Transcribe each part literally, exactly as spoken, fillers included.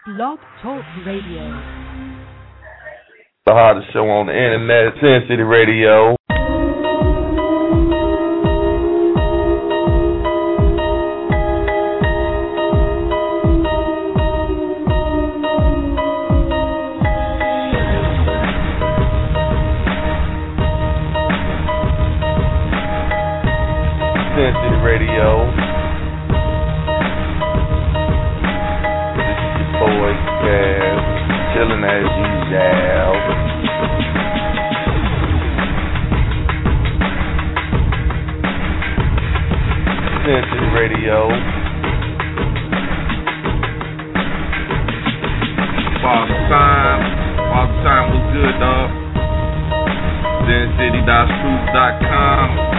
Blog Talk Radio. The hottest show on the internet, Sin City Radio. Sin City Radio. This is your boy, Cass, chilling as usual. Sin City Radio. Father Time. Father Time was good, dog. Sin City dot truth dot com.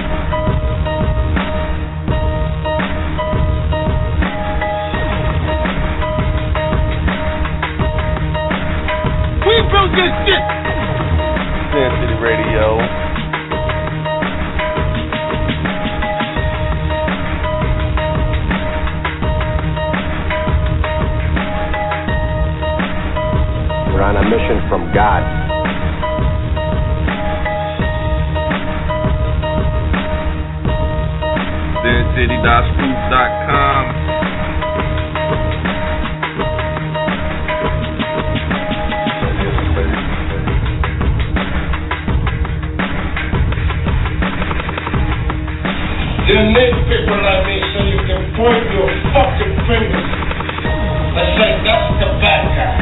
We built this shit. Sin City Radio. We're on a mission from God. Sin City dot truth dot com. You need people like me so you can point your fucking fingers and say, that's the bad guy.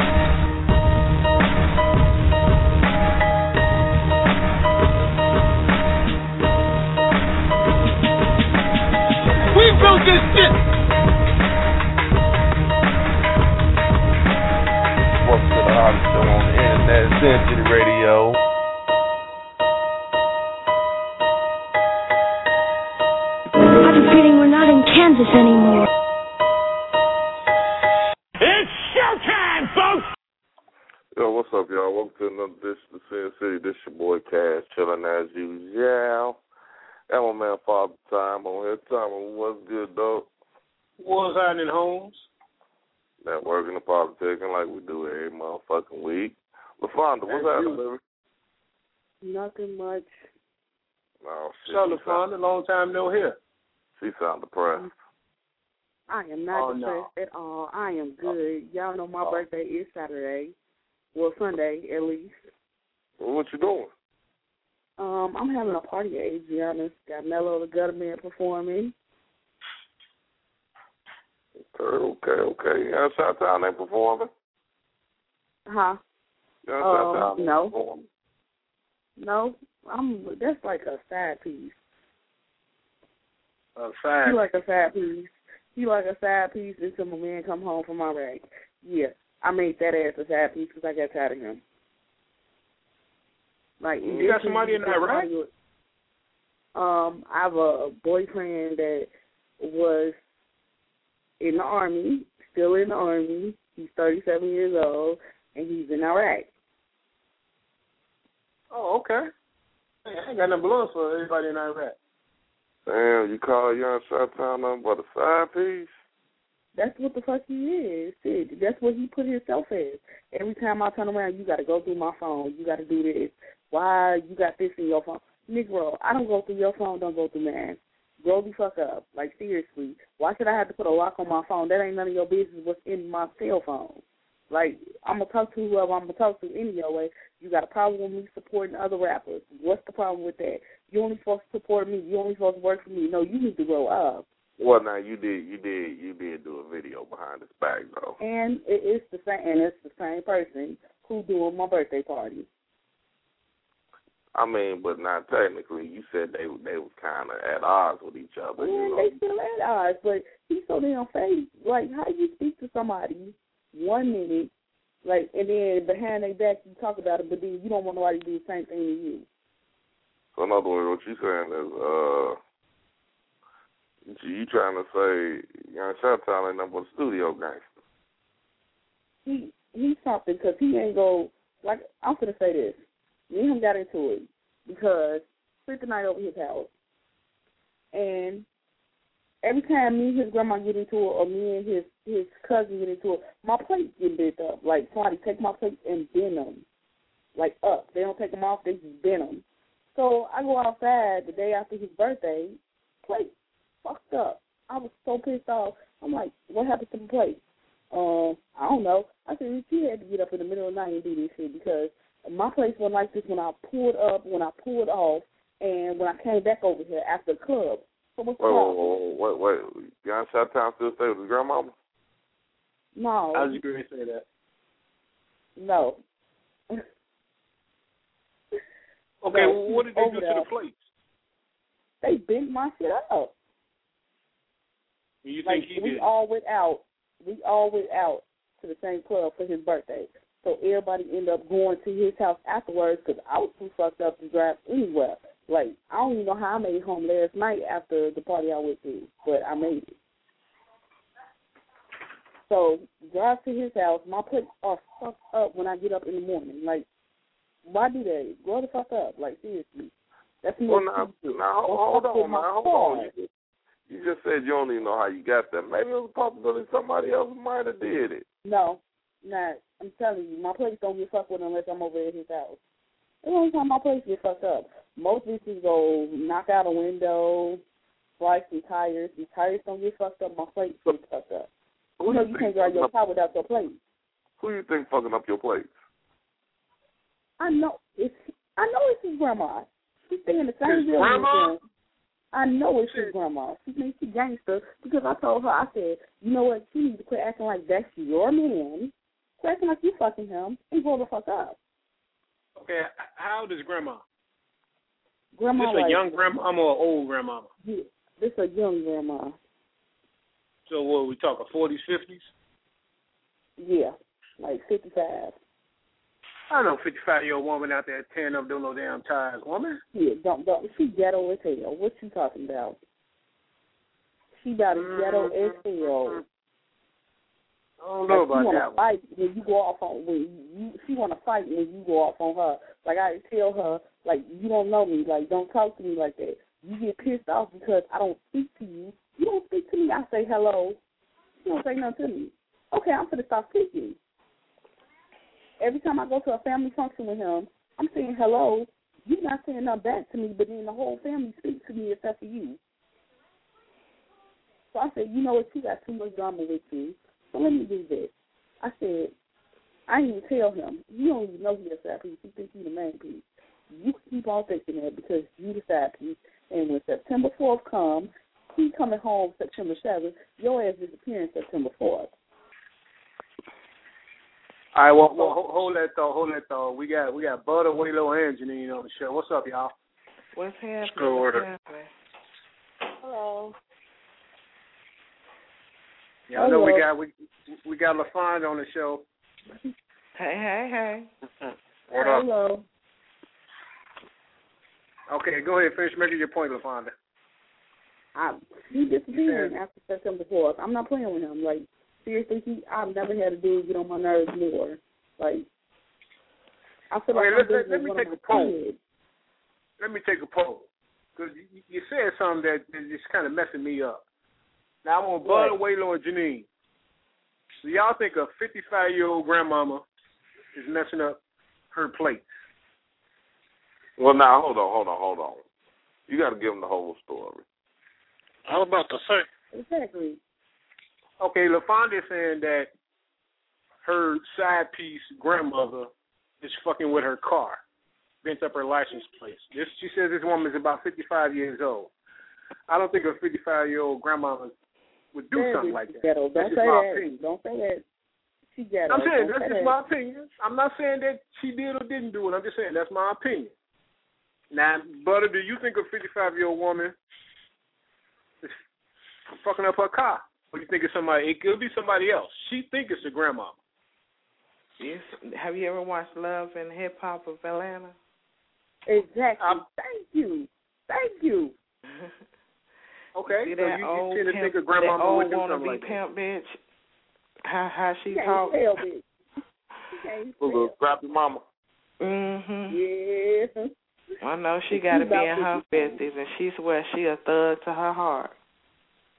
We built this shit. Welcome to the hottest show on the internet, Sin City Radio. I have a feeling we're not in Kansas anymore. It's showtime, folks. Yo, what's up, y'all? Welcome to another edition of Sin City. This your boy, Cass, chilling as usual. And my man, Father Time on here. Time, what's good, dog? What's happening, Holmes? Networking and politicking like we do every motherfucking week. LaFonda, what's happening, baby? Nothing much. Oh, shit. So, LaFonda, long time no hear. She sound depressed. I am not Oh, depressed no. at all. I am good. Y'all know my birthday is Saturday. Well, Sunday, at least. Well, what you doing? Um, I'm having a party at Adriana's. Got Mello the Gutter Man performing. Okay, okay. You got Chi-Town ain't performing? Huh? You got Um, Chi-Town ain't no. performing? No, I'm. That's like a side piece. Uh, fine. He like a side piece. He like a side piece until my man come home from Iraq. Yeah, I made that ass a side piece because I got tired of him. Like You got somebody in Iraq? Um, I have a boyfriend that was in the Army, still in the Army. He's thirty-seven years old, and he's in Iraq. Oh, okay. Hey, I ain't got no blood for everybody in Iraq. Damn, you call Young Chi-Town nothing but a side piece? That's what the fuck he is. Shit, that's what he put himself as. Every time I turn around, you got to go through my phone. You got to do this. Why you got this in your phone? Negro, I don't go through your phone, don't go through mine. Grow the fuck up. Like, seriously. Why should I have to put a lock on my phone? That ain't none of your business what's in my cell phone. Like, I'm going to talk to whoever I'm going to talk to any way. You got a problem with me supporting other rappers. What's the problem with that? You only supposed to support me. You only supposed to work for me. No, you need to grow up. Well, now, you did, you did, you did do a video behind his back, though. And it, it's the same, and it's the same person who doing my birthday party. I mean, but not technically. You said they they was kind of at odds with each other. Yeah, You know? they still at odds, but he's so damn fake. Like, how you speak to somebody one minute, like, and then behind their back you talk about it, but then you don't want nobody to do the same thing to you. So, in other words, what you saying is, uh, you, you trying to say Young Chi-Town ain't nothing but a studio gangster. He he's something because he ain't go, like, I'm going to say this. Me and him got into it because spent the night over his house. And every time me and his grandma get into it, or me and his his cousin get into it, my plates get bent up. Like somebody take my plates and bend them, like up. They don't take them off; they just bend them. So I go outside the day after his birthday, plate fucked up. I was so pissed off. I'm like, what happened to the plate? Um, I don't know. I said, she had to get up in the middle of the night and do this shit because my place wasn't like this when I pulled up, when I pulled off, and when I came back over here after the club. So what's the wait, problem? wait, wait, wait. Young Chi-Town still stay with his grandmama? No. How did you agree to say that? No. Okay, no, well, what did they do there. to the plates? They bent my shit up. You like, think he we did? all went out. We all went out to the same club for his birthday. So everybody ended up going to his house afterwards because I was too fucked up to drive anywhere. Like, I don't even know how I made it home last night after the party I went to, but I made it. So drive to his house. My plates are fucked up when I get up in the morning. Like, why do they? Grow the fuck up. Like, seriously. That's Well, more now, stupid. now hold Don't fuck with on, my man. Hold car. on. You, you just said you don't even know how you got that. Maybe it was a possibility somebody else might have did it. No, not. I'm telling you, my plates don't get fucked with unless I'm over at his house. The only time my plates get fucked up. Most bitches go knock out a window, slice some tires. The tires don't get fucked up. My plates get fucked up. Who You know you you think can't drive your fucking car up- without your plates. Who you think fucking up your plates? I know it's. I know it's his grandma. She stay in the same His building grandma? with him. I know it's his grandma. She thinks she gangster because I told her, I said, you know what, you need to quit acting like that's your man. Quit acting like you fucking him and grow the fuck up. Okay, how old is grandma? Grandma, This a like, young grandmama or old grandmama? Yeah, this a young grandma. So what, we talking forties, fifties? Yeah, like fifty-five. I know fifty-five-year-old woman out there tearing up doing no damn tires. Woman? Yeah, don't, don't, she ghetto as hell. What you talking about? She about as ghetto as hell. I don't know Like, about she wanna that one. fight when you go off on when you. She wanna fight when you go off on her. Like I tell her, like you don't know me. Like don't talk to me like that. You get pissed off because I don't speak to you. You don't speak to me. I say hello. You don't say nothing to me. Okay, I'm gonna stop speaking. Every time I go to a family function with him, I'm saying hello. You're not saying nothing back to me, but then the whole family speaks to me except for you. So I said, you know what? You got too much drama with you. So let me do this. I said, I didn't even tell him. You don't even know he's a side piece. You think he's the main piece. You keep on thinking that because you the side piece. And when September fourth comes, he coming home September seventh. Your ass disappearing September fourth. All right, well, well hold, hold that thought, hold that thought. We got we got Butter, Waylo, and Janine on the show. What's up, y'all? What's happening? Screw What's order. happening? Hello. Y'all know we got we we got LaFonda on the show. Hey, hey, hey. What up? Hello. Okay, go ahead, finish making your point, LaFonda. I, he disappearing after September fourth. I'm not playing with him. Like, seriously, he, I've never had a dude get on my nerves more. Like, I feel Okay, like let, I'm let, let me take a poll. Let me take a poll. Because you, you said something that is just kind of messing me up. Now, I want Butter, Waylo, and Janine. So y'all think a fifty-five-year-old grandmama is messing up her plates? Well, now, hold on, hold on, hold on. You got to give them the whole story. I was about to say. Exactly. Okay, LaFonda is saying that her side piece grandmother is fucking with her car, bent up her license plate. This, she says this woman is about fifty-five years old. I don't think a fifty-five-year-old grandmama would do That something is like that. Ghetto. Don't That's say just my that. opinion. Don't say that. She ghetto. I'm saying Don't that's say just that. my opinion. I'm not saying that she did or didn't do it. I'm just saying that's my opinion. Now, Butter, do you think a fifty-five-year-old woman is fucking up her car? Or do you think it's somebody? It could be somebody else. She think it's the grandma. Yes. Have you ever watched Love and Hip Hop of Atlanta? Exactly. I'm, Thank you. Thank you. Okay, See so that you, old you tend to pimp, think a grandmama that old would do wanna something be like that. pimp bitch? How how she You can't talk? tell, bitch. You can't A little tell. scrappy mama. Mhm. Yeah. I know she She's got to be about in her fifty. fifties, and she's where she a thug to her heart.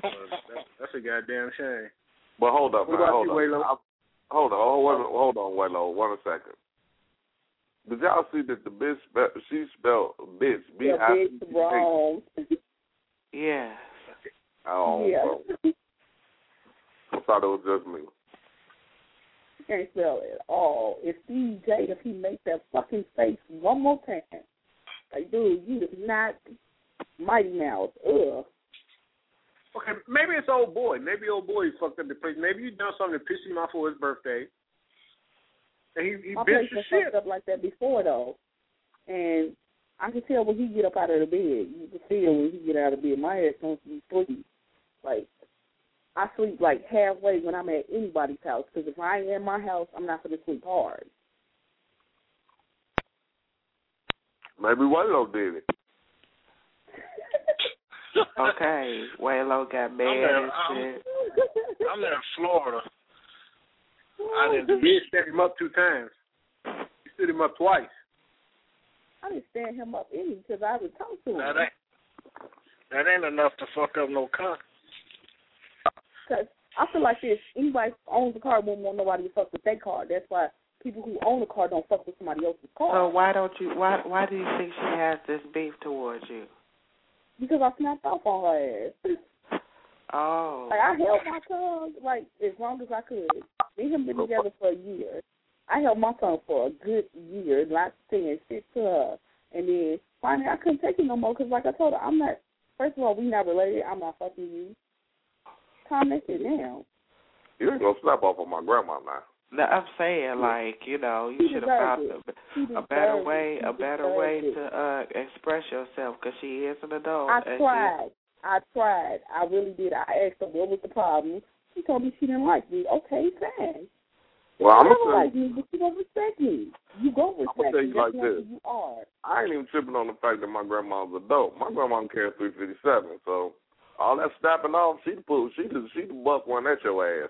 that, that's a goddamn shame. But hold up, What man. about Hold you, on. Waylo? I- Hold on. Hold on. Hold on, Waylo. One second. Did y'all see that the bitch, spe- she spelled bitch, B Yeah, I C bitch H? wrong. Yeah. Oh, Yeah. bro. I thought it was just me. You can't spell it at all. If Steve J, if he makes that fucking face one more time, like, dude, you is not Mighty Mouse. Ugh. Okay, maybe it's old boy. Maybe old boy fucked up the place. Maybe you done something to piss him off for his birthday. And he, he My bitched place the been shit. fucked up like that before, though. And I can tell when he get up out of the bed. You can feel when he get out of bed. My head comes to sleep. Like, I sleep like halfway when I'm at anybody's house. Because if I ain't in my house, I'm not going to sleep hard. Maybe Waylo did it. Okay, Waylo got mad I'm and in, shit. I'm, I'm in Florida. I didn't You did stand him up two times. You stood him up twice. I didn't stand him up any because I would talk to him. That ain't that ain't enough to fuck up no car. Because I feel like this, anybody who owns a car won't want nobody to fuck with their car. That's why people who own a car don't fuck with somebody else's car. So why don't you? Why Why do you think she has this beef towards you? Because I snapped off on her ass. Oh. Like, I held my tongue, like, as long as I could. Me and him been together for a year. I held my tongue for a good year, not saying shit to her. And then, finally, I couldn't take it no more because, like I told her, I'm not, first of all, we not related. I'm not fucking you. Calm that shit down. You ain't gonna snap off on my grandma now. No, I'm saying, like, you know, you She should have found deserves a, a She better deserves way, it. a She better way deserves to uh, express yourself, because she is an adult. I and tried. I tried. I really did. I asked her what was the problem. She told me she didn't like me. Okay, fine. You Well, I'm don't gonna like me, but you don't respect me. You go I'm respect gonna tell me. you That's like not this. who you are. I ain't even tripping on the fact that my grandma's adult. My grandma carried three fifty-seven, so all that snapping off, she the pull, she the she the buck one at your ass.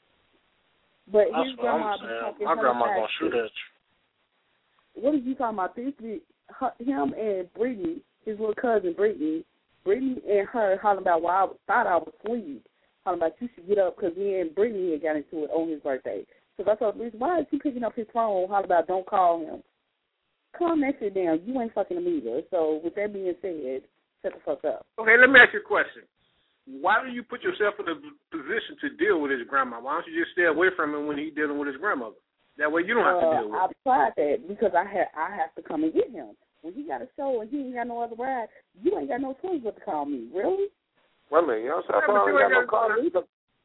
But That's his what I'm grandma be saying. talking My grandma her gonna back. shoot at you. What are you talking about? This be her, him and Brittany, his little cousin Brittany. Brittany and her talking about why I was, thought I was asleep. Talking about you should get up because me and Brittany had got into it on his birthday. Because I told Brittany, why is he picking up his phone? Talking about don't call him. Calm that shit down. You ain't fucking him either. So with that being said, shut the fuck up. Okay, let me ask you a question. Why do you put yourself in a position to deal with his grandma? Why don't you just stay away from him when he's dealing with his grandmother? That way you don't have to Uh, deal with I've it. tried that because I had I have to come and get him. When he got a show and he ain't got no other ride, you ain't got no choice but to call me. Really? Wait a minute, you know, Yeah, I but ain't you got ain't no got- car either.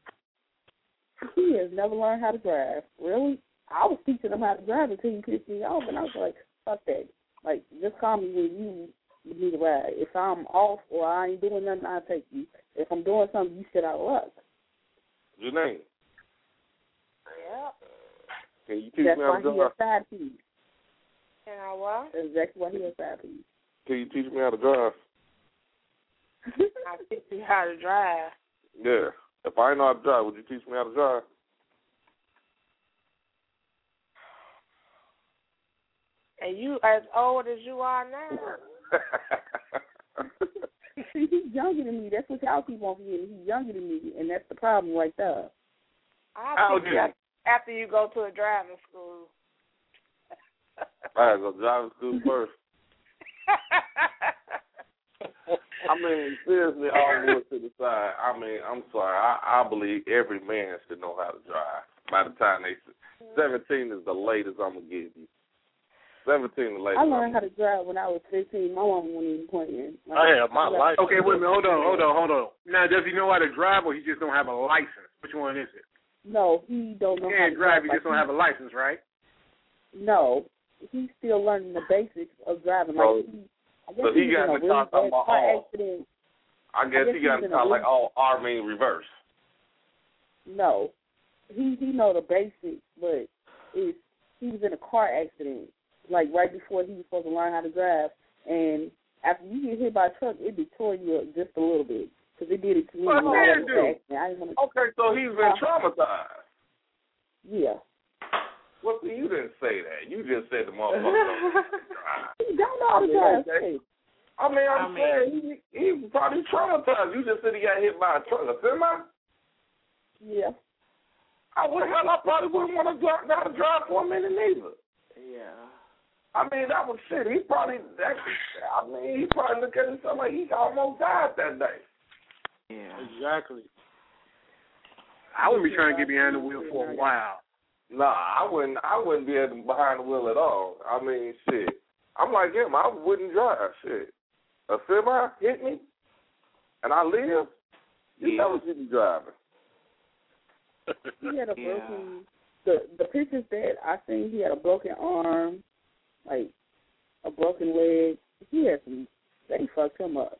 He has never learned how to drive. Really? I was teaching him how to drive until he pissed me off, and I was like, fuck that. Like, just call me when you need a ride. If I'm off or I ain't doing nothing, I'll take you. If I'm doing something, you shit out of luck. Janine, Yeah. can you teach That's me how why to he a drive? side piece. You know what? That's exactly why he a side piece. Can you teach me how to drive? I teach you how to drive. Yeah. If I ain't know how to drive, would you teach me how to drive? And you as old as you are now? See, he's younger than me. That's what y'all keep on forgetting. He's younger than me, and that's the problem right there. I'll teach you after you go to a driving school. I gotta go driving school first. I mean, seriously, all bullshit to the side. I mean, I'm sorry. I, I believe every man should know how to drive. By the time they seventeen is the latest I'm gonna give you. Seventeen, the latest. I learned how to drive when I was fifteen. My mom wasn't even playing. Like, I had my life. Okay, wait a minute. Hold on, hold on, hold on. Now, does he know how to drive or he just don't have a license? Which one is it? No, he don't know He how can't to drive. He Like, just don't have a license, right? No, he's still learning the basics of driving. So, like he, I guess so he was got in in a the really car talking bad about car all. accident. I guess, I guess he got in he was the car in a like all R mean reverse. No, he he know the basics, but it's he was in a car accident like right before he was supposed to learn how to drive, and after you get hit by a truck, it detoured you up just a little bit because it did it to me. What when I man was do? accident. I didn't wanna, Okay, so he's been traumatized. yeah. Well, see, you didn't say that. You just said the motherfucker don't know how to drive. He don't know how I to mean, drive. okay. I mean, I'm I saying he, he probably traumatized. You just said he got hit by a truck, a semi? Yeah. I would hell, I probably wouldn't want to drive, not to drive for a minute neither. Yeah. I mean, that was shit. He probably, that, I mean, he probably looked at himself like he almost died that day. Yeah. Exactly. I wouldn't be trying to get behind the wheel for a while. Nah, I wouldn't. I wouldn't be at the, behind the wheel at all. I mean, shit. I'm like him. I wouldn't drive. Shit. A semi hit me, and I live. You Yeah. never see me driving. He had a Yeah. broken. The the pictures that I seen, he had a broken arm, like a broken leg. He had some. They fucked him up.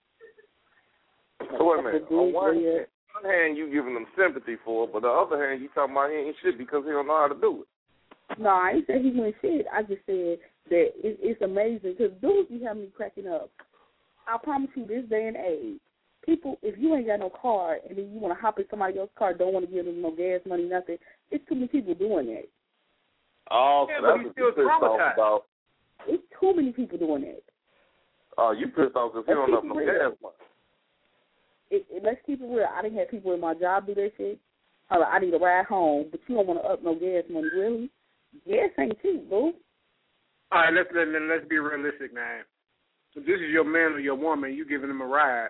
So wait a minute. On one hand, one hand, you giving them sympathy for it, but the other hand, you talking about he ain't shit because he don't know how to do it. No, I ain't said he went shit. I just said that it, it's amazing because dudes be having me cracking up. I promise you, this day and age, people, if you ain't got no car and then you want to hop in somebody else's car, don't want to give them no gas money, nothing, it's too many people doing that. Oh, Yeah, so but that's he's what still you pissed off traumatized. about. It's too many people doing that. Oh, you pissed off because he Let's don't have keep no it real. gas money. It, it, let's keep it real. I didn't have people in my job do that shit. I'm like, I need a ride home, but you don't want to up no gas money, really? Gas ain't cheap, boo. All right, let's let, let's be realistic now. If this is your man or your woman, you giving him a ride.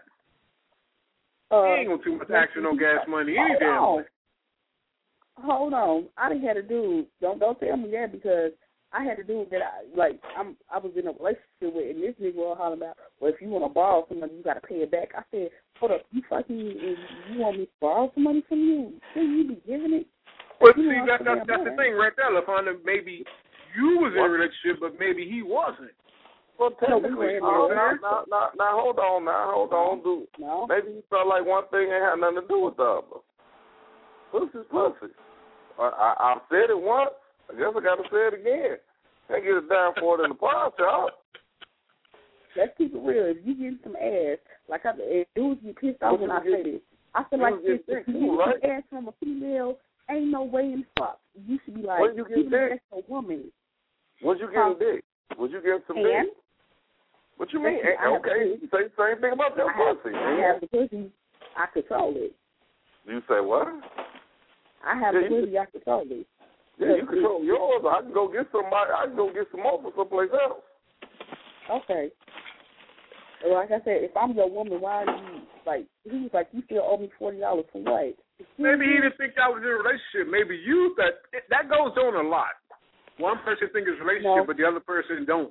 Uh, he ain't gonna too much ask for no gas money any damn hold way. on. Hold on. I done had a dude. Don't don't tell me that because I had a dude that I like. I'm I was in a relationship with, and this nigga was hollering about, well, if you want to borrow some money, you got to pay it back. I said, hold up, you fucking, you want me to borrow some money from you? Shouldn't you be giving it? Well, You see, know, that, I'm that, that's the saying, thing right there, LaFonda. Maybe you was in a relationship, but maybe he wasn't. Well, No, technically, we no, weren't. now, now, now, now, hold on, now, hold on, dude. No. Maybe he felt like one thing ain't had nothing to do with the other. Pussy's pussy. I, I, I said it once. I guess I got to say it again. Can't get it down for it in the pawn shop. Let's keep it real. If you get some ass, like I, if dudes get pissed off when I say this, I feel like Dudes if, get if you dick too, get right? ass from a female, ain't no way in the fuck. You should be like, When you get even dick? if that's a woman. Was you getting dick? Was you getting some And? dick? What you mean? Listen, I have Okay, the you say the same thing about your I have, pussy. I have the pussy. I control it. You say what? I have Yeah, the you- pussy. I control it. Yeah, you control yours. I can go get somebody. I can go get some more from someplace else. Okay. Like I said, if I'm your woman, why are you like? He was like, you still owe me forty dollars for what? Maybe he didn't think I was in a relationship. Maybe you that that goes on a lot. One person thinks it's a relationship, No. but the other person don't.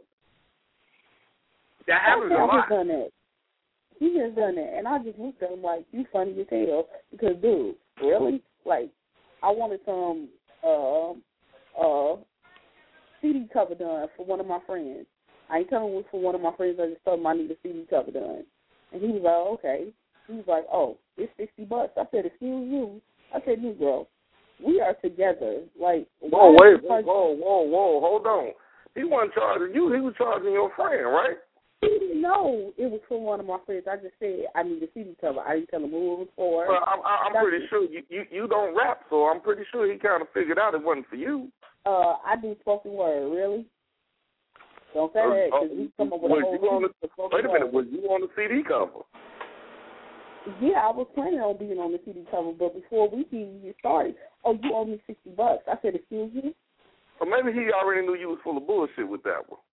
That happens Okay, a I lot. just done that. He just done that, and I just looked at him like, you funny as hell. Because, dude, really? Like, I wanted some uh, uh, C D cover done for one of my friends. I ain't telling him it was for one of my friends. I just told him I need a C D cover done. And he was like, oh, okay. He was like, oh, it's sixty bucks. I said, excuse you. I said, Negro, we are together. Like, Whoa, why wait, is it whoa, whoa, whoa, hold on. He wasn't charging you. He was charging your friend, right? He didn't know it was for one of my friends. I just said I need a C D cover. I didn't tell him who it was for. Well, I'm, I'm That's pretty it. sure you, you you don't rap, so I'm pretty sure he kind of figured out it wasn't for you. Uh, I do spoken word. Really? Don't say that because Uh, we come up with was a whole you on C D the, for spoken wait a minute, word. was you on the C D cover? Yeah, I was planning on being on the C D cover, but before we can get started, oh, you owe me sixty bucks. I said, excuse me. Or maybe he already knew you was full of bullshit with that one.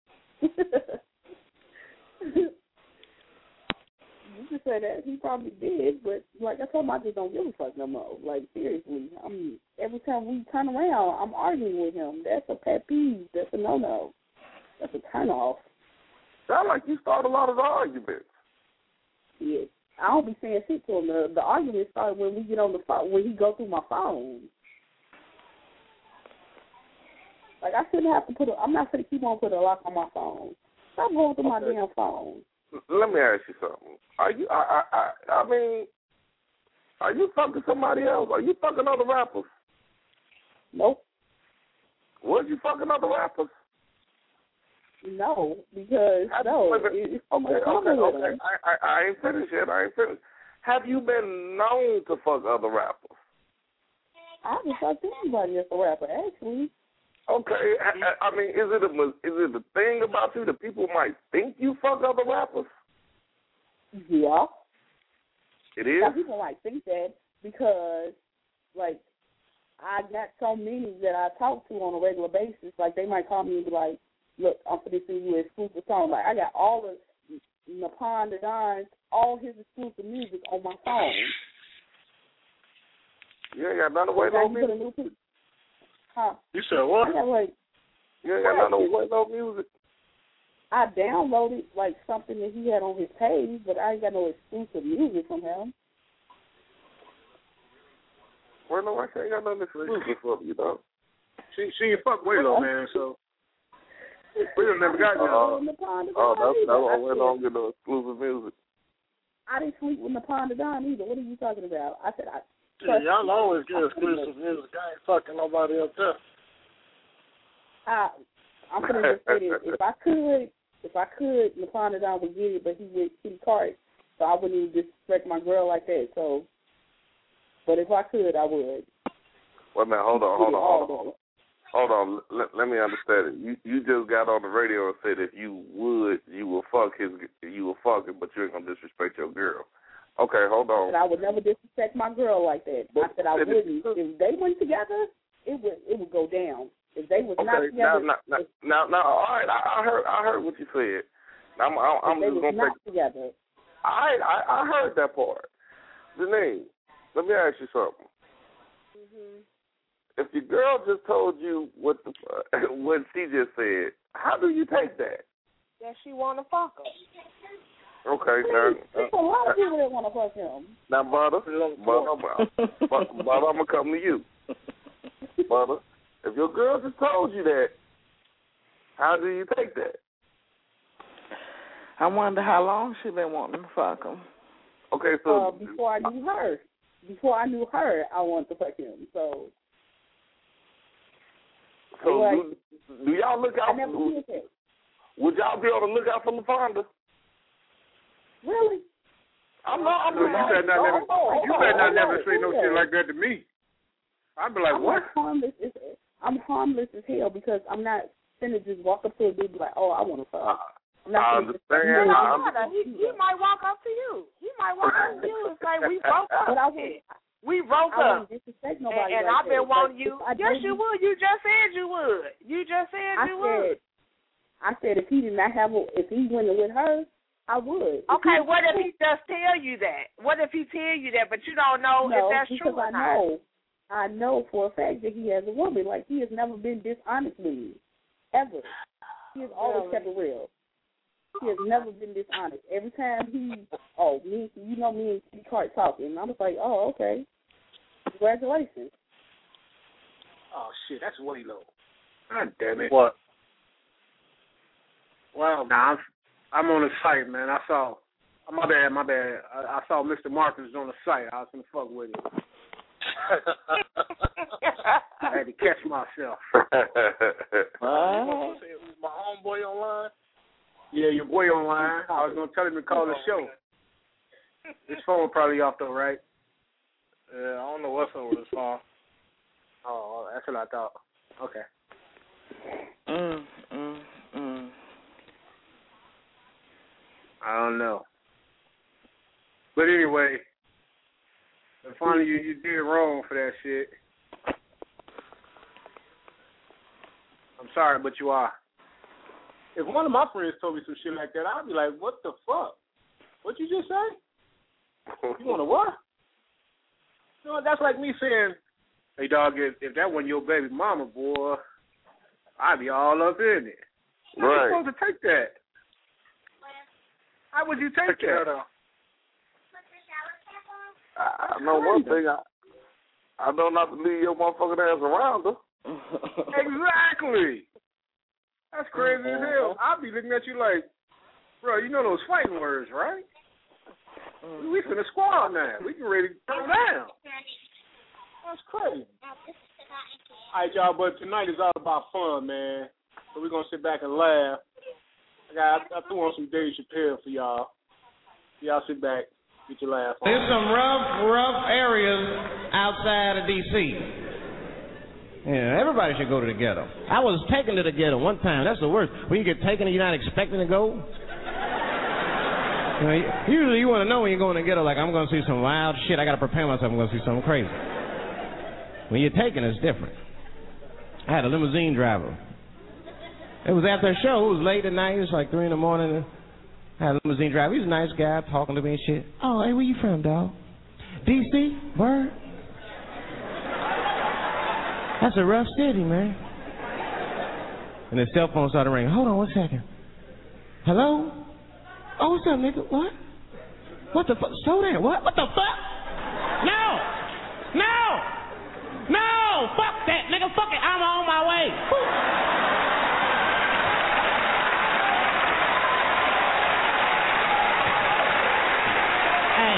You can say that. He probably did, but like I told him, I just don't give a fuck no more. Like, seriously. I mean, every time we turn around, I'm arguing with him. That's a pet peeve. That's a no-no. That's a turn-off. Sound like you start a lot of the arguments. Yeah. I don't be saying shit to him. The, the argument started when we get on the phone, when he go through my phone. Like, I shouldn't have to put a, I'm not going to keep on putting a lock on my phone. Stop going through Okay. my damn phone. Let me ask you something. Are you? I, I, I, I mean, are you fucking somebody else? Are you fucking other rappers? Nope. Was you fucking other rappers? No, because, Have no, you ever- it, it's okay, okay, okay, with okay. him. I, I, I ain't finished yet. I ain't finished. Have you been known to fuck other rappers? I haven't fucked anybody as a rapper, actually. Okay, I, I mean, is it a is it a thing about you that people might think you fuck other rappers? Yeah. It is? Now, people might think that because, like, I got so many that I talk to on a regular basis. Like, they might call me and be like, look, I'm going to send you an exclusive song. Like, I got all of Napon the Don's, all his exclusive music on my phone. You ain't got none of Waylo music? Huh? You said what? I got, like, you ain't got none of Waylo music? I downloaded, like, something that he had on his page, but I ain't got no exclusive music from him. Well, no, I ain't got nothing exclusive from you, know. She, she ain't fuck Waylo, man, so we don't never got uh, no. Oh, that's that's why Waylo don't get no exclusive music. I didn't sleep with Napon the Don either. What are you talking about? I said, I. Yeah, y'all always get exclusive music. I ain't fucking nobody up there. I, I'm going to just say this. If I could, if I could, Napon the Don would get it, but he would Kitty Cart, so I wouldn't even disrespect my girl like that. So, but if I could, I would. Wait a minute, hold on, hold on, hold on. Hold on, let, let me understand it. You you just got on the radio and said if you would, you will fuck his, you will fuck him, but you ain't gonna disrespect your girl. Okay, hold on. I said I would never disrespect my girl like that. I said I wouldn't. If they went together, it would it would go down. If they was okay, not together, now, now, now, now, all right, I, I heard, I heard what you said. Now, I'm, I'm, I'm they just was gonna not take. together. I, I, I heard that part. Janine, let me ask you something. Mm-hmm. If your girl just told you what the what she just said, how do you take that? That she want to fuck him. Okay, now, There's a lot of people that want to fuck him. Now, Butter, Butter, Butter, Butter, I'm going to come to you. Butter, if your girl just told you that, how do you take that? I wonder how long she been wanting to fuck him. Okay, so... Uh, before I knew her. Before I knew her, I wanted to fuck him, so... So, like, do, do y'all look out... I never did that. Would y'all be on the lookout for LaFonda? Really? I'm not. I'm No, not. you better not never. You better not never say no shit like that to me. I'd be like, I'm what? Harmless as, I'm harmless as hell because I'm not finna just walk up to a dude and be like, oh, I want to fuck. I'm not I understand. I he, he might walk up to you. He might walk up to you and say, we broke up. But I won't, we broke I up. won't disrespect nobody And, and like I've been that. wanting Like, you. Yes, you would. You just said you would. You just said I you said, would. I said if he did not have a, if he went with her, I would. Okay, if what if he just tell you that? What if he tell you that, but you don't know no, if that's because true or I not? know, I know for a fact that he has a woman. Like, he has never been dishonest with me, ever. He has always Really? kept it real. He has never been dishonest. Every time he, oh, me, you know me and Kitty Cart talking, I was like, oh, okay, congratulations. Oh shit, that's way low. God damn it. What? Wow. Nah, I'm, I'm on the site, man. I saw. My bad, my bad. I, I saw Mister Marcus on the site. I was gonna fuck with it. I had to catch myself. Uh, was my homeboy online? Yeah, your boy online. I was gonna tell him to call the show. His phone probably off though, right? Yeah, I don't know what's up with his phone. Oh, that's what I thought. Okay. Mm, mm, mm. I don't know. But anyway, finally you, you did wrong for that shit. I'm sorry, but you are. If one of my friends told me some shit like that, I'd be like, what the fuck? What you just say? You want to what? You know, that's like me saying, hey, dog, if, if that wasn't your baby mama, boy, I'd be all up in it. How Right. are you supposed to take that? How would you take that? I, I know one thing. I, I know not to leave your motherfucking ass around her. Exactly. That's crazy as hell. I'll be looking at you like, bro, you know those fighting words, right? We finna squad now. We can ready to throw down. That's crazy. All right, y'all, but tonight is all about fun, man. So we're going to sit back and laugh. I got I threw on some Dave Chappelle for y'all. Y'all sit back, get your laugh on. There's some rough, rough areas outside of D C Yeah, everybody should go to the ghetto. I was taken to the ghetto one time. That's the worst. When you get taken and you're not expecting to go. You know, usually you want to know when you're going to the ghetto, like, I'm going to see some wild shit. I got to prepare myself. I'm going to see something crazy. When you're taking it, it's different. I had a limousine driver. It was after a show. It was late at night. It was like three in the morning. I had a limousine driver. He was a nice guy, talking to me and shit. Oh, hey, where you from, dog? D C? Word? That's a rough city, man. And his cell phone started ringing. Hold on one second. Hello? Oh, what's up, nigga? What? What the fuck? Slow down. What? What the fuck? No! No! No! Fuck that, nigga. Fuck it. I'm on my way. Woo. Hey.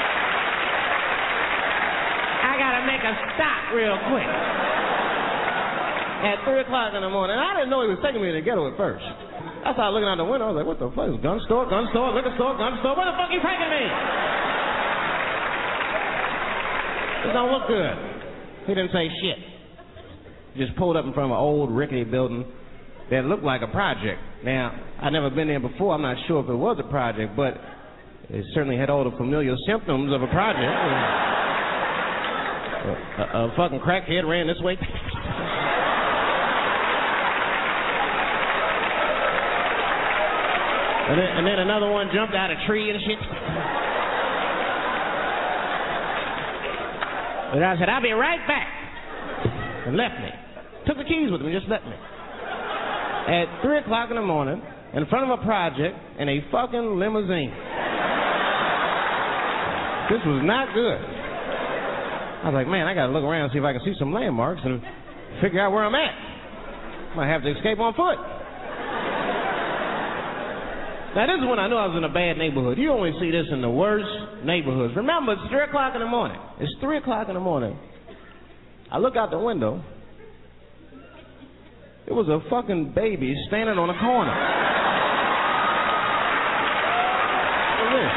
I gotta make a stop real quick. At three o'clock in the morning. I didn't know he was taking me to the ghetto at first. I started looking out the window. I was like, what the fuck? Gun store, gun store, liquor store, gun store. Where the fuck are you taking me? It don't look good. He didn't say shit. He just pulled up in front of an old rickety building that looked like a project. Now, I'd never been there before. I'm not sure if it was a project, but it certainly had all the familiar symptoms of a project. A, a, a fucking crackhead ran this way. And then, and then another one jumped out of a tree and shit. And I said, I'll be right back. And left me. Took the keys with me, just left me. At three o'clock in the morning, in front of a project, in a fucking limousine. This was not good. I was like, man, I gotta look around and see if I can see some landmarks and figure out where I'm at. Might have to escape on foot. Now, this is when I knew I was in a bad neighborhood. You only see this in the worst neighborhoods. Remember, it's three o'clock in the morning. It's three o'clock in the morning. I look out the window. It was a fucking baby standing on a corner. Look at this.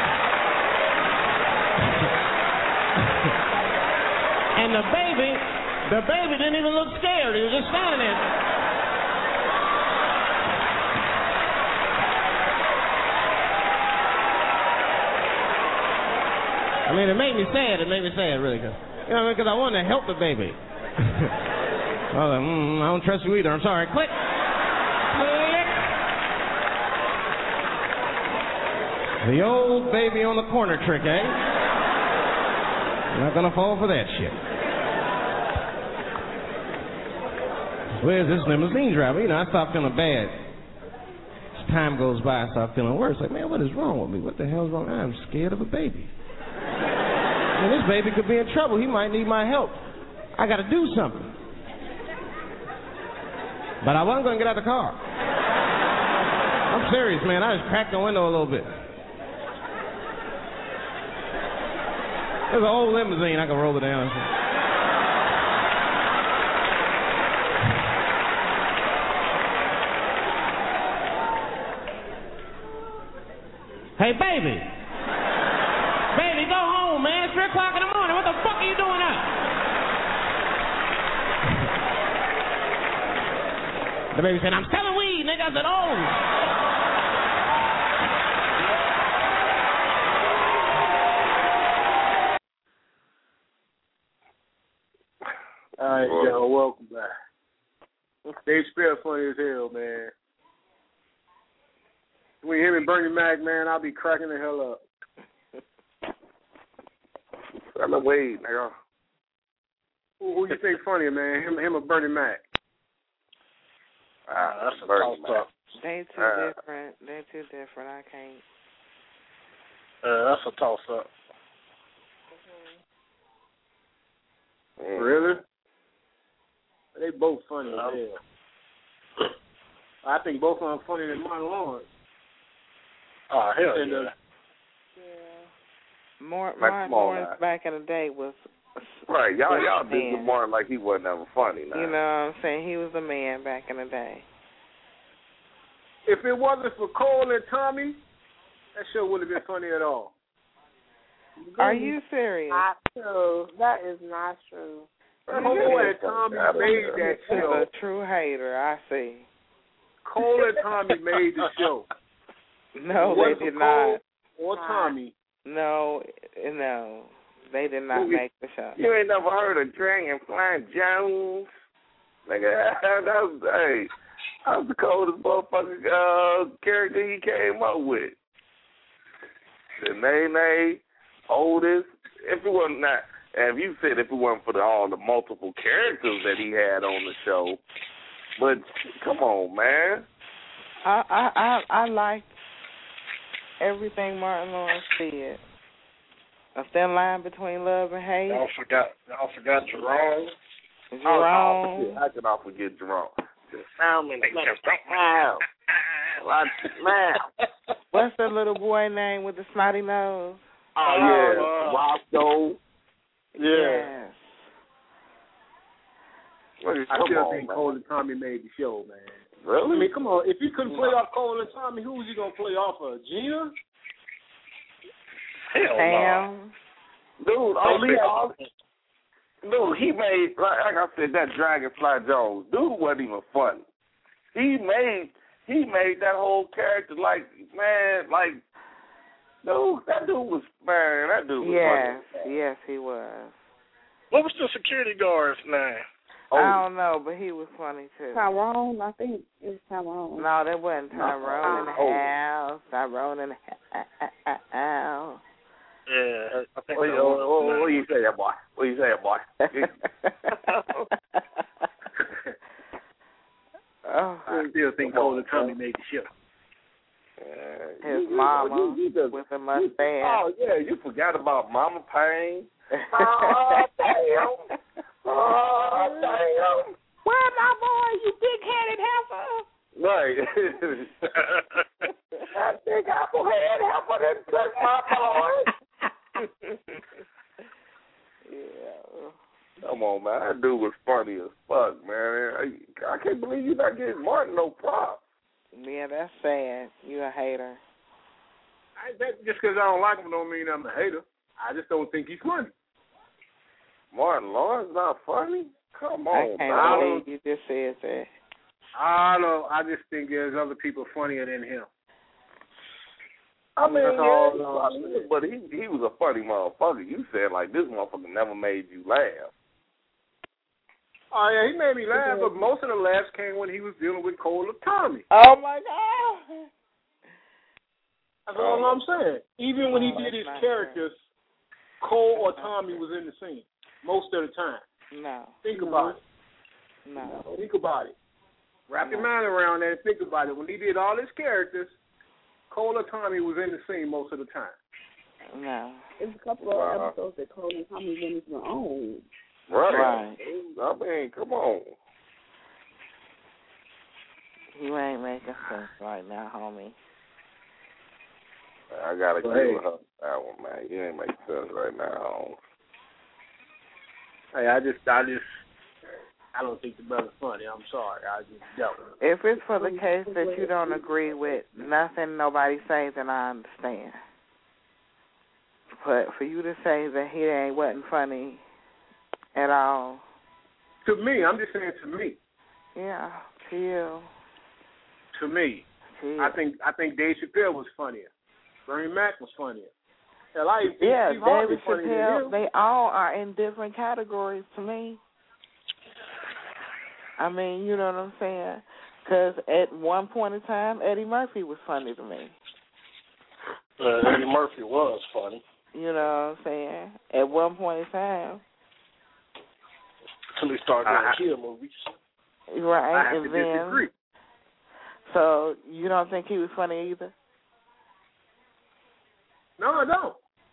And the baby, the baby didn't even look scared. He was just standing there. I mean, it made me sad. It made me sad, really, cause, you know, because I wanted to help the baby. I was like, mm, I don't trust you either. I'm sorry. Click. Click. The old baby on the corner trick, eh? Not gonna fall for that shit. Where's this limousine driver? You know, I start feeling bad. As time goes by, I start feeling worse. Like, man, what is wrong with me? What the hell's wrong? I'm scared of a baby. And this baby could be in trouble. He might need my help. I got to do something. But I wasn't going to get out of the car. I'm serious, man. I just cracked the window a little bit. There's an old limousine. I can roll it down. Hey, baby. Baby, go home, man. It's three o'clock in the morning. What the fuck are you doing up? The baby said, I'm selling weed, nigga. I said, oh. All right, yo, welcome back. Dave Chappelle funny as hell, man. Between him and Bernie Mac, man, I'll be cracking the hell up. I'm a weed, nigga. Who, who you think funnier, man? Him, him or Bernie Mac? Ah, that's a Bernie Mac. They too uh, different. They too different. I can't. Uh, that's a toss up. Mm. Really? They both funny as hell. I think both of them funnier than Martin Lawrence. Oh, hell yeah. The, yeah. More, Martin Lawrence back in the day was... Right, y'all y'all did the Martin like he wasn't ever funny now. You know what I'm saying? He was a man back in the day. If it wasn't for Cole and Tommy, that show wouldn't have been funny at all. Are you serious? Not true. That is not true. Cole and Tommy made that show. A true hater, I see. Cole and Tommy made the show. No, they did not. or Tommy. No, no, they did not you, make the show. You ain't never heard of Dragonfly Jones? Nigga, that was, hey, that was the coldest motherfucking uh, character he came up with. The Nene, Otis. If it wasn't that, and if you said if it wasn't for the, all the multiple characters that he had on the show, but come on, man. I I I, I liked everything Martin Lawrence did. A thin line between love and hate. Y'all forgot. Y'all forgot Jerome. Jerome. Oh, I can all forget Jerome. Sound me, wow. What's the little boy name with the snotty nose? Oh, yeah. Roscoe. Yeah. Yes. I Come still on, think man. Cole and Tommy made the show, man. Really? I mean, come on. If you couldn't play off Cole and Tommy, who was you going to play off of? Gina? Hell Sam. no. Dude, only all, dude, he made, like, like I said, that Dragonfly Jones, dude wasn't even funny. He made, he made that whole character like, man, like, dude, that dude was, man, that dude was Yes, funny. yes, he was. What was the security guard's name? Oh, I don't know, but he was funny too. Tyrone, I think it was Tyrone. No, that wasn't Tyrone in the Oh. house. Tyrone in the house. Yeah, I think. what, that what, was what, what do you say, boy? What do you say, boy? Oh, I still think Cole and Tommy made the show. Uh, his you- mama you- you just- with a mustache. Oh, yeah, you forgot about Mama Payne. Oh, damn. Oh, damn. Where my boy, you big-headed heifer? Right. That big apple head helper didn't touch my boy. Yeah. Come on, man. That dude was funny as fuck, man. I, I can't believe you're not getting Martin no props. Yeah, that's sad. You a hater. I, that, just because I don't like him don't mean I'm a hater. I just don't think he's funny. Martin Lawrence not funny? Come I on, can't man. believe you just said that. I don't know. I just think there's other people funnier than him. I mean, That's yeah, all he's I'm funny, saying. but he he was a funny motherfucker. You said like this motherfucker never made you laugh. Oh, yeah, he made me laugh, but most of the laughs came when he was dealing with Cole or Tommy. Oh, my God. That's all I'm saying. Even when he Oh, did his that's not characters, Cole or Tommy was in the scene most of the time. No. Think about it. No. Think about it. Wrap your mind around that and think about it. When he did all his characters, Cole or Tommy was in the scene most of the time. No. There's a couple of Wow. episodes that Cole and Tommy went even on. Right. Right. I mean, come on. You ain't making sense right now, homie. I gotta Go give ahead. her that one, man. You ain't making sense right now. Hey, I just, I just, I don't think the brother's funny. I'm sorry. I just don't. If it's for the case that you don't agree with nothing nobody says, then I understand. But for you to say that he ain't wasn't funny at all. To me, I'm just saying to me. Yeah, to you. To me. To you. I think I think Dave Chappelle was funnier. Bernie Mac was funnier. Hell, I even think Yeah, Steve Harvey David funnier than Chappelle, him. they all are in different categories to me. I mean, you know what I'm saying? Because at one point in time, Eddie Murphy was funny to me. Uh, Eddie Murphy was funny. You know what I'm saying? At one point in time. Until he started doing kill movies. Right, I have and to then, disagree. so you don't think he was funny either? No, I don't.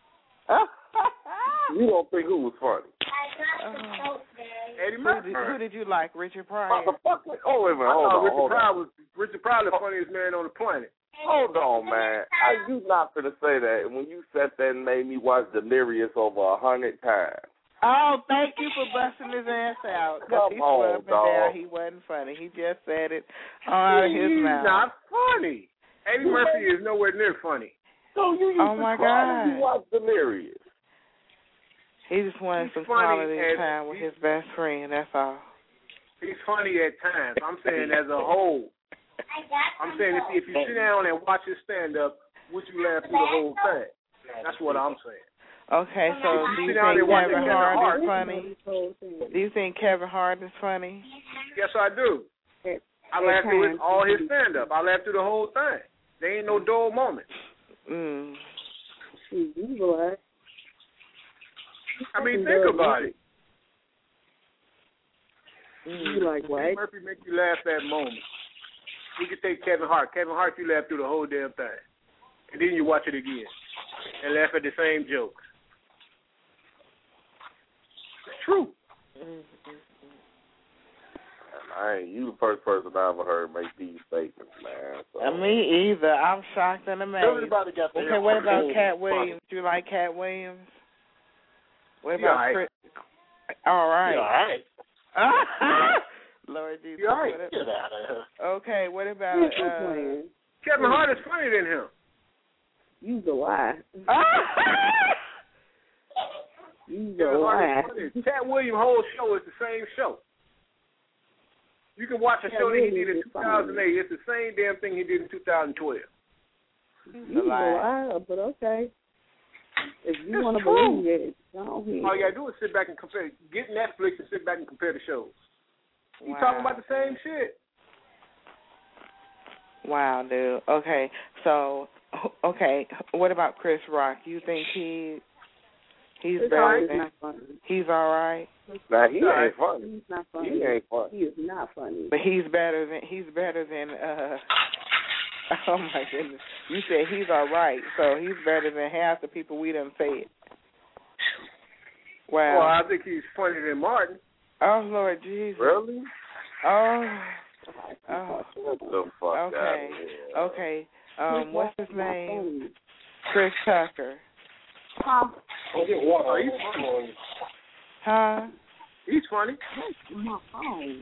You don't think who was funny? Uh, Eddie who, Murphy. did, who did you like, Richard Pryor? Motherfucker. Oh, wait a minute. I Hold thought on. Richard Hold Pryor on. was Richard Pryor the funniest man on the planet. Hold on, man. Are you not going to say that? And when you said that and made me watch Delirious over a hundred times. Oh, thank you for busting his ass out. Because he Come on, swore up and down dog. he wasn't funny. He just said it out of his He's mouth. not funny. Eddie Murphy is nowhere near funny. So you used Oh, to my cry when God. you watch Delirious. He just wanted He's some funny quality as- time with his best friend, that's all. He's funny at times. I'm saying as a whole. I'm saying if, if you sit down and watch his stand-up, would you laugh through the whole thing? That's what I'm saying. Okay, so do you See, now think they want Kevin Kevin Hart Hart. is funny? Do you think Kevin Hart is funny? Yes, I do. I laugh through his, all his stand-up. I laugh through the whole thing. There ain't no dull moment. Mm. You what? I mean, think about it. You like what? Eddie Murphy make you laugh that moment. You can take Kevin Hart. Kevin Hart, you laugh through the whole damn thing. And then you watch it again and laugh at the same jokes. It's true. I ain't you the first person I ever heard make these statements, man. So. Uh, me either. I'm shocked and amazed. Everybody got their Okay, what about own Cat fun. Williams? Do you like Cat Williams? What Yeah, about all right. Chris? All right. Yeah, all right. Lord Jesus. You all right? What- Get out of here. Okay, what about uh, Kevin Hart is funnier than him. You the lie. You the Kevin Hart lie. is funnier. Cat Williams' whole show is the same show. You can watch a Cat show that he Williams did in is two thousand eight. It's the same damn thing he did in two thousand twelve. You the lie, but okay. If you It's want to true. believe it, go ahead. All you gotta do is sit back and compare. Get Netflix and sit back and compare the shows. You Wow. talking about the same shit. Wow, dude. Okay, so okay, what about Chris Rock? You think he he's Chris better Rock is than not funny. he's all right, Nah, he Right. ain't funny. He's not funny. He ain't funny. He is not funny. but he's better than he's better than uh. Oh my goodness! You said he's all right, so he's better than half the people we done said. Wow. Well, I think he's funnier than Martin. Oh Lord Jesus. Really? Oh. Oh. Get the fuck out Okay. of here. Okay. Um, what's his Chris Rock is not name? funny. Chris Tucker. Huh? Don't get water. Oh, he's Come funny. on. Huh? He's funny. That's my phone.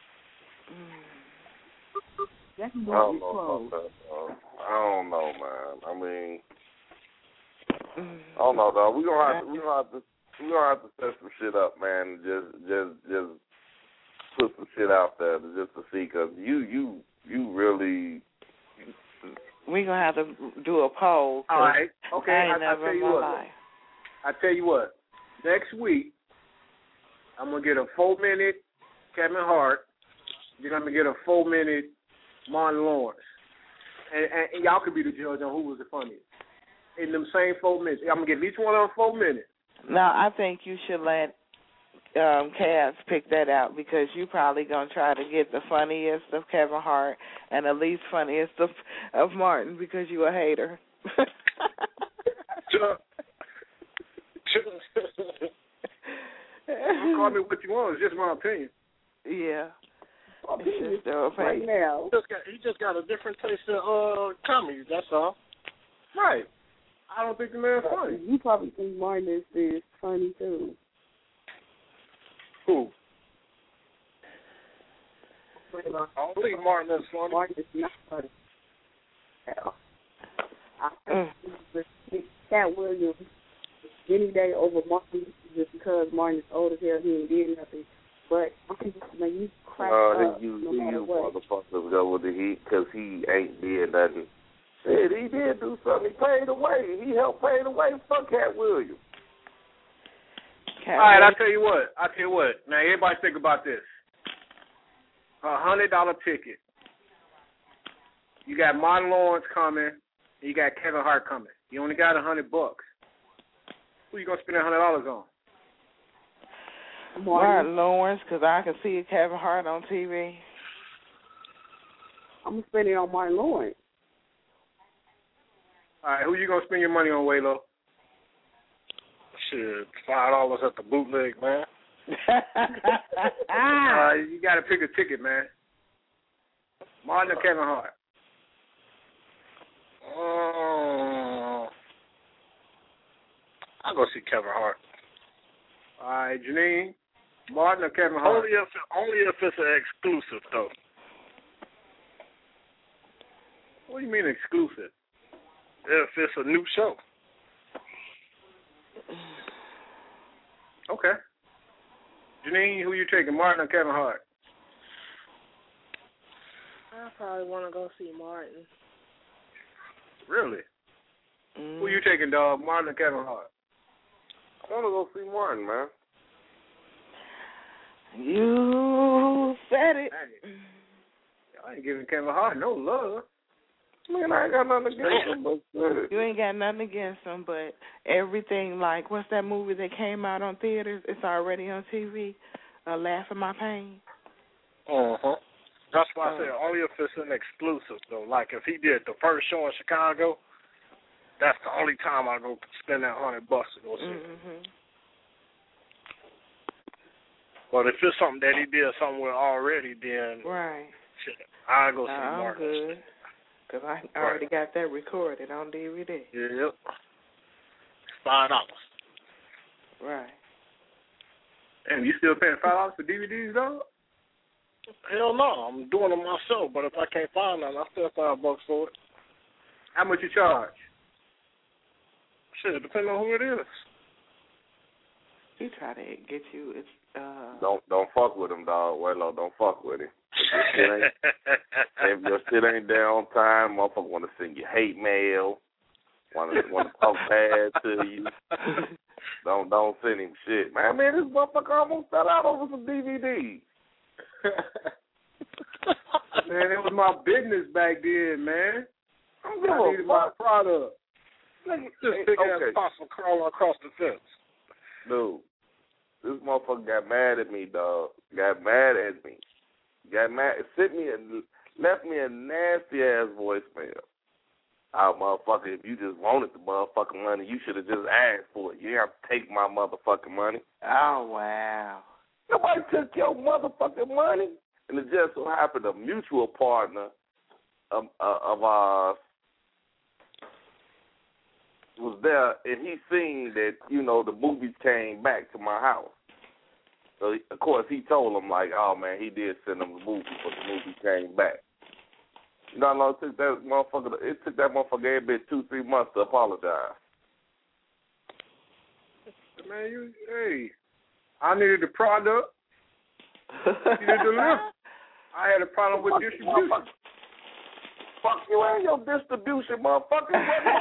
That's I what don't we know close. about that. Uh, I don't know, man. I mean, Mm. I don't know, though. We gonna have to, we gonna have to, we gonna have to set some shit up, man. Just, just, just put some shit out there to, just to see, cause you, you, you really. We gonna have to do a poll. 'cause All right. Okay. I I, ain't I never tell in you my what. life. I tell you what. Next week, I'm gonna get a four minute Kevin Hart. Then I'm gonna get a four minute Martin Lawrence, and, and, and y'all could be the judge on who was the funniest in them same four minutes. I'm gonna get each one of them four minutes. Now I think you should let um Cass pick that out because you probably gonna try to get the funniest of Kevin Hart and the least funniest of of Martin because you a hater. Sure. You call me what you want. It's just my opinion. Yeah. It's just their Right opinion. now. Just got, he just got a different taste of uh, comedy. That's all. Right. I don't think the man's funny. You probably think Martin is, is funny too. Who? I don't think Martin is funny. Martin is not funny. Hell. I Mm. think it's Cat Williams any day over Martin just because Martin is old as hell. He ain't did nothing. But I mean, man, you crack Uh, up you, no you matter what. motherfuckers go with the heat, cause he ain't did nothing. Shit, he did do something. He paid the way. He helped pay the way. Fuck Cat Williams. Cat All right, Williams. I'll tell you what. I'll tell you what. Now, everybody think about this. A one hundred dollars ticket. You got Martin Lawrence coming, and you got Kevin Hart coming. You only got a hundred bucks. Who you going to spend a hundred dollars on? Martin. Martin Lawrence, because I can see Kevin Hart on T V. I'm going to spend it on Martin Lawrence. All right, who you going to spend your money on, Waylo? Shit, five dollars at the bootleg, man. Uh, you got to pick a ticket, man. Martin or Kevin Hart? Uh, I'll go see Kevin Hart. All right, Janine, Martin or Kevin Hart? Only if only if it's an exclusive though. What do you mean exclusive? If it's a new show. Okay. Janine, who you taking, Martin or Kevin Hart? I probably want to go see Martin. Really? Mm. Who you taking, dog? Martin or Kevin Hart? I want to go see Martin, man. You said it. I ain't giving Kevin Hart no love. Man, I ain't got nothing against him, but uh, you ain't got nothing against him, but everything, like, what's that movie that came out on theaters? It's already on T V. Uh, Laugh at My Pain. Uh huh. That's why I said only if it's an exclusive though. Like if he did the first show in Chicago, that's the only time I go spend that hundred bucks to go see. Mm-hmm. But if it's something that he did somewhere already, then right, shit, I go see uh, I'm Martin. good, cause I already right. got that recorded on D V D. Yep, five dollars. Right. And you still paying five dollars for D V Ds, dog? Hell no, I'm doing them myself. But if I can't find none, I still five bucks for it. How much you charge? Shit, depending on who it is. He try to get you. It's uh. Don't don't fuck with him, dog. Waylo, don't fuck with him. If your shit ain't, if your shit ain't there on time, motherfucker want to send you hate mail. Want to want to talk bad to you. Don't don't send him shit, man. Man, this motherfucker almost fell out over some D V Ds. Man, it was my business back then, man. I don't give I needed my product. Just big okay. ass possum crawling across the fence. Dude, this motherfucker got mad at me, dog. Got mad at me. Got mad. Sent me and left me a nasty ass voicemail. Oh, motherfucker, if you just wanted the motherfucking money, you should have just asked for it. You have to take my motherfucking money. Oh, wow. Nobody took your motherfucking money. And it just so happened a mutual partner of, uh, of ours was there, and he seen that, you know, the movies came back to my house. So, of course, he told him, like, oh, man, he did send him the movie, but the movie came back. You know how long it took that motherfucker, it took that motherfucker every bit two, three months to apologize. Man, you, hey, I needed the product. You didn't deliver. I had a problem with distribution. Fuck you and your distribution, motherfucker.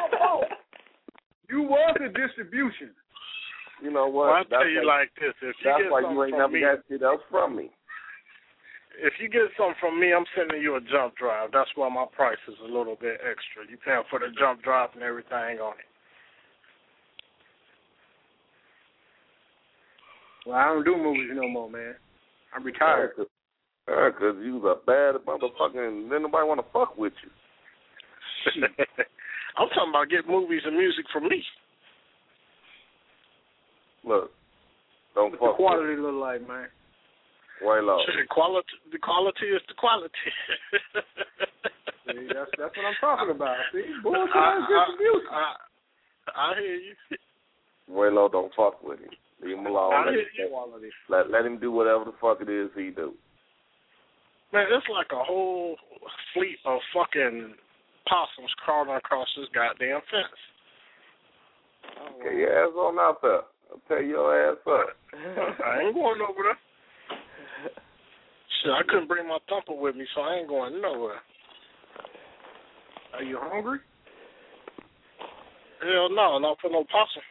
You was the distribution. You know what? Well, I'll that's tell you why, like this. If you that's get why something you ain't from never me, got shit else from me. If you get something from me, I'm sending you a jump drive. That's why my price is a little bit extra. You paying for the jump drive and everything on it. Well, I don't do movies no more, man. I'm retired. Yeah, because you was a bad motherfucker and then nobody want to fuck with you. I'm talking about get movies and music from me. Look, don't What's fuck the quality with look like, man? Way low. The quality, the quality is the quality. See, that's that's what I'm talking about. See, bullshit I, on distribution. I, I, I hear you. Way low, don't fuck with him. Leave him alone. I Let hear him, you. let, let him do whatever the fuck it is he do. Man, it's like a whole fleet of fucking possums crawling across this goddamn fence. Oh, wow. Get your ass on out there. I'll tell your ass up. I ain't going over there. Shit, I couldn't bring my thumper with me, so I ain't going nowhere. Are you hungry? Hell no, not for no possum.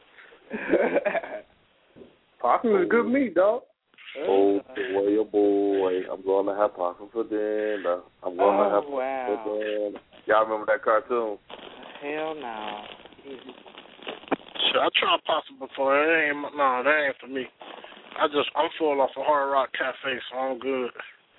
Possum is good meat, dog. Oh boy, oh boy, I'm going to have possum for dinner. I'm going oh, to have wow. possum for dinner. Y'all remember that cartoon? Hell no. Shit, I tried possum before. It ain't, no, that ain't for me. I just, I'm full off a Hard Rock Cafe, so I'm good.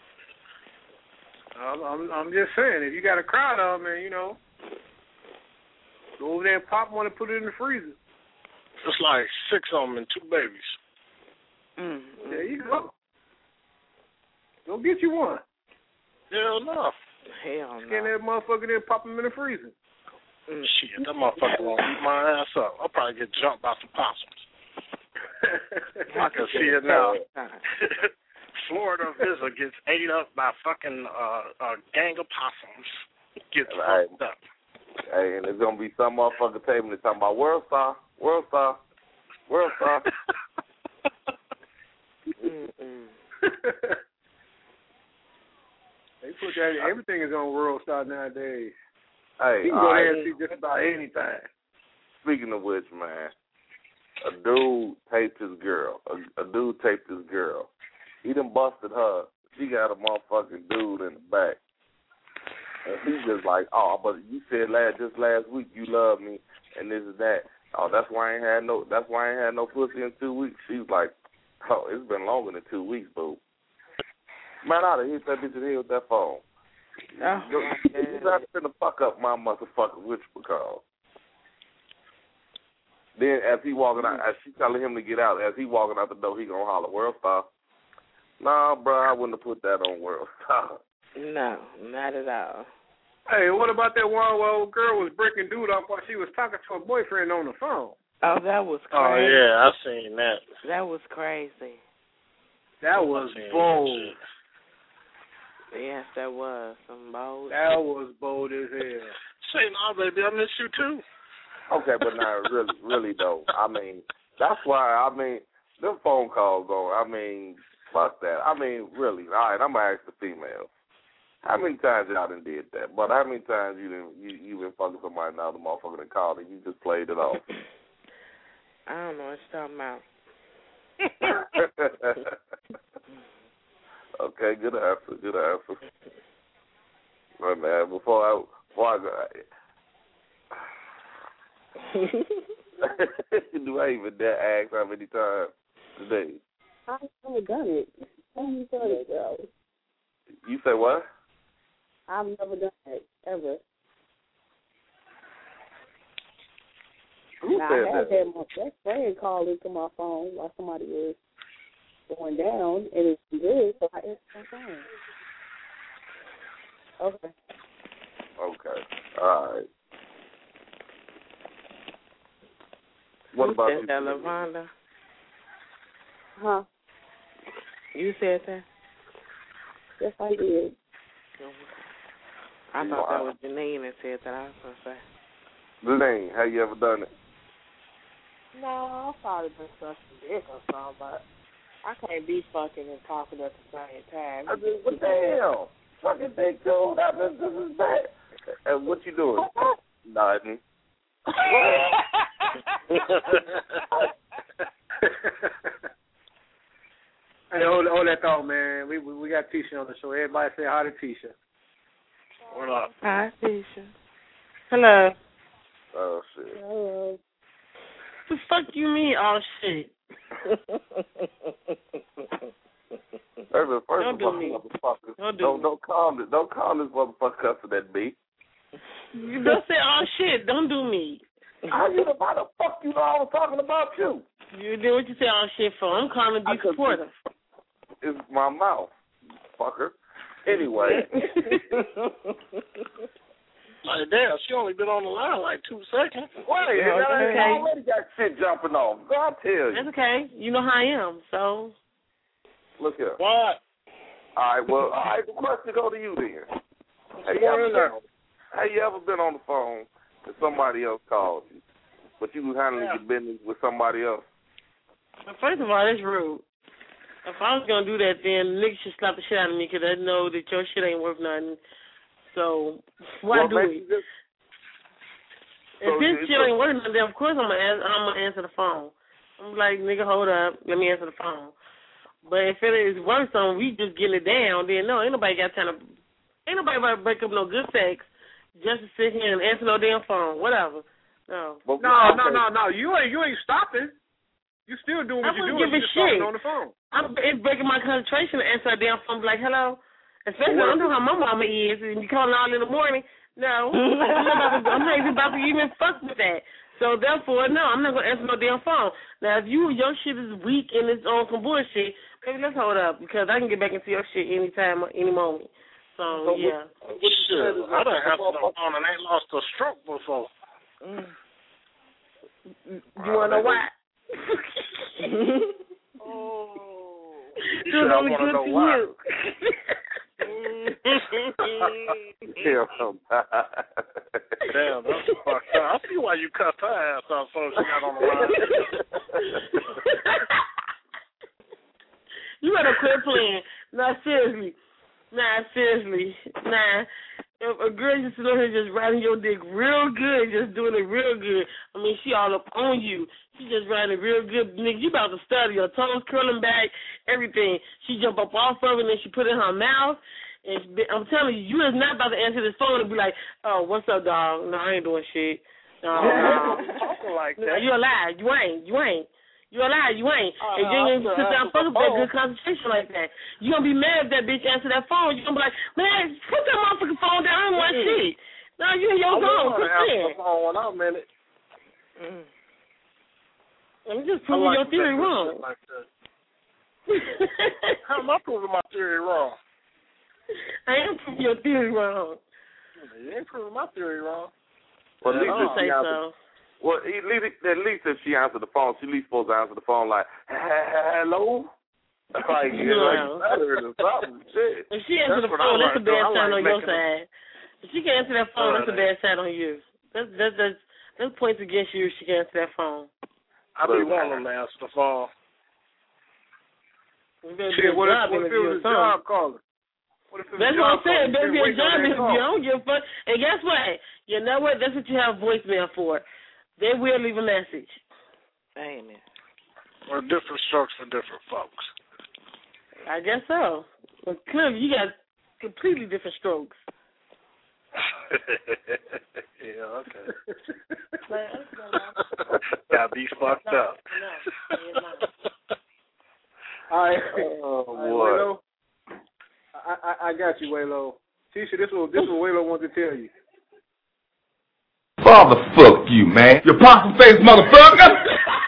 I'm, I'm, I'm just saying, if you got a crowd of them, man, you know, go over there and pop one and put it in the freezer. It's like six of them and two babies. Mm-hmm. There you go. Go get you one. Hell no. Hell no. Scan that motherfucker there and pop them in the freezer. Mm, shit, that motherfucker won't eat my ass up. I'll probably get jumped by some possums. I can see it now. Florida Visitor gets ate up by fucking uh, a gang of possums. Gets right. fucked up. Hey, and there's gonna be some motherfucker table that's talking about World Star, World Star, World Star. They put that. Everything is on World Star nowadays. Hey, you can go there right. and see just about anything. speaking of which, man, a dude taped his girl. A, a dude taped his girl. He done busted her. She got a motherfucking dude in the back. And he's just like, oh, but you said last just last week you love me and this and that. Oh, that's why I ain't had no. That's why I ain't had no pussy in two weeks. She was like, oh, it's been longer than two weeks, boo. Man, I'd have hit that bitch in the head with that phone. Oh, You're not finna fuck up my motherfucking witch because. Then as he walking out, as she telling him to get out, as he walking out the door, he gonna holler, World Star. Nah, bro, I wouldn't have put that on World Star. No, not at all. Hey, what about that one where old girl was breaking dude up while she was talking to her boyfriend on the phone? Oh, that was crazy. Oh, yeah, I seen that. That was crazy. That was bold. Yes, that was some bold. That was bold as hell. Say, no, baby, I miss you too. Okay, but now, really, really though, I mean, that's why, I mean, them phone calls going, I mean, fuck that. I mean, really, all right, I'm going to ask the females. How many times y'all done did that? But how many times you done, you, you been fucking somebody now, the motherfucker done called and you just played it off? I don't know what you're talking about. Okay, good answer, good answer. Right, man, before I, before I go, do I even dare ask how many times today? I've never done it. I've never done it, though. You say what? I've never done it, ever. Who now, said I had that? had my best friend call into my phone while somebody was going down, and it's good, so I answered my phone. Okay. Okay. All right. What Who about said you? that, LaVonda? Huh? You said that? Yes, I did. I thought that was Janine that said that. I was going to say. Janine, have you ever done it? No, I've probably been sucking dick or something, but I can't be fucking and talking at the same time. I just, what the hell? Fucking dick, too. That, this, this is bad. And what you doing? Nothing. Hey, hold, hold that thought, man. We, we we got Tisha on the show. Everybody say hi to Tisha. What up? Hi, Tisha. Hello. Oh, shit. Hello. The fuck you mean, oh, shit? First, first Don't of do all, me. motherfucker, Don't do don't, me. don't call this, don't call this motherfucker cussing at me. You don't say, oh, shit. Don't do me. How you, why the fuck you know I was talking about you? You did what you say, oh, shit, for. I'm calling to I be could- supportive. It's my mouth, fucker. Anyway. Like, damn, she only been on the line like two seconds. Wait, Yeah, I okay. already got shit jumping off. God tell you. That's okay. You know how I am, so. Look here. What? All right, well, all right, the question go to you then. Have you, ever been, have you ever been on the phone and somebody else called you, but you was handling Yeah. your business with somebody else? Well, first of all, that's rude. If I was going to do that, then niggas should slap the shit out of me because I know that your shit ain't worth nothing. So, why Well, do maybe it? just- If so this it's shit a- ain't worth nothing, then of course I'm going to I'm gonna answer the phone. I'm like, nigga, hold up. Let me answer the phone. But if it is worth something, we just getting it down, then no, ain't nobody got time to, ain't nobody about to break up no good sex just to sit here and answer no damn phone. Whatever. No. But No, we- no, no, no. You ain't you ain't stopping. You still doing what I you're wouldn't doing. give You a just shit. talking on the phone. I'm, it's breaking my concentration to answer a damn phone. Be like, hello. Especially I don't know how my mama is, and you calling all in the morning. No, I'm not, about to, I'm not even about to even fuck with that. So therefore, no, I'm not gonna answer no damn phone. Now, if you your shit is weak and it's on some bullshit, maybe let's hold up because I can get back into your shit anytime, any moment. So, So yeah. what, what you Shit, said is I done that- answered the phone and ain't lost a stroke before. Mm. You wanna know why? Oh. It was only good to you. Damn, that's fucked up. I see why you cut her ass off so she got on the line. You better quit playing. Nah, seriously. Nah, seriously. Nah. if a girl just sitting here just riding your dick real good, just doing it real good. I mean, she all up on you. She just riding it real good. Nigga, you about to study. Her toes curling back, everything. She jump up off of it and then she put it in her mouth. And she, I'm telling you, you is not about to answer this phone and be like, oh, what's up, dog? No, I ain't doing shit. No, no. Talking like No, that. you a lie. You ain't. You ain't. You a lie. You ain't. Uh, and you ain't uh, sit down and fuck up that good concentration like that. You gonna be mad if that bitch answer that phone. You gonna be like, man, put that motherfucking phone down. I don't want Mm-hmm. shit. No, you in your I zone. want Quit to answer saying. the phone when I'm in it. Mm. I'm just I proving like your theory that wrong. shit Like that. How am I proving my theory wrong? I am proving your theory wrong. You ain't proving my theory wrong. Well, at least I if don't she say answered, so. well, at least, at least if she answered the phone, she at least supposed to answer the phone like, hello? Like, you know, No. better or something. Shit. If she answer the That's what phone, I that's like a bad doing. I sign like on your making side. If she can answer that phone, that's a bad sign on you. That's that's that's that's points against you if she can answer that phone. I be wanting them to answer the phone. You better Shit, be a what if, job what if it interview or was a something. job caller? What if it was That's a what job I'm saying. caller? Better be a Wait job on that interview. call. I don't give a fuck. And guess what? You know what? That's what you have voicemail for. They will leave a message. Amen. Or different strokes for different folks. I guess so. But clearly, you got completely different strokes. Yeah, okay. Got me fucked up. All right. Oh, All right, boy. Waylo. I, I I got you, Waylo. Tisha, this is this is what Waylo wanted to tell you. Father, fuck you, man. You possum face motherfucker.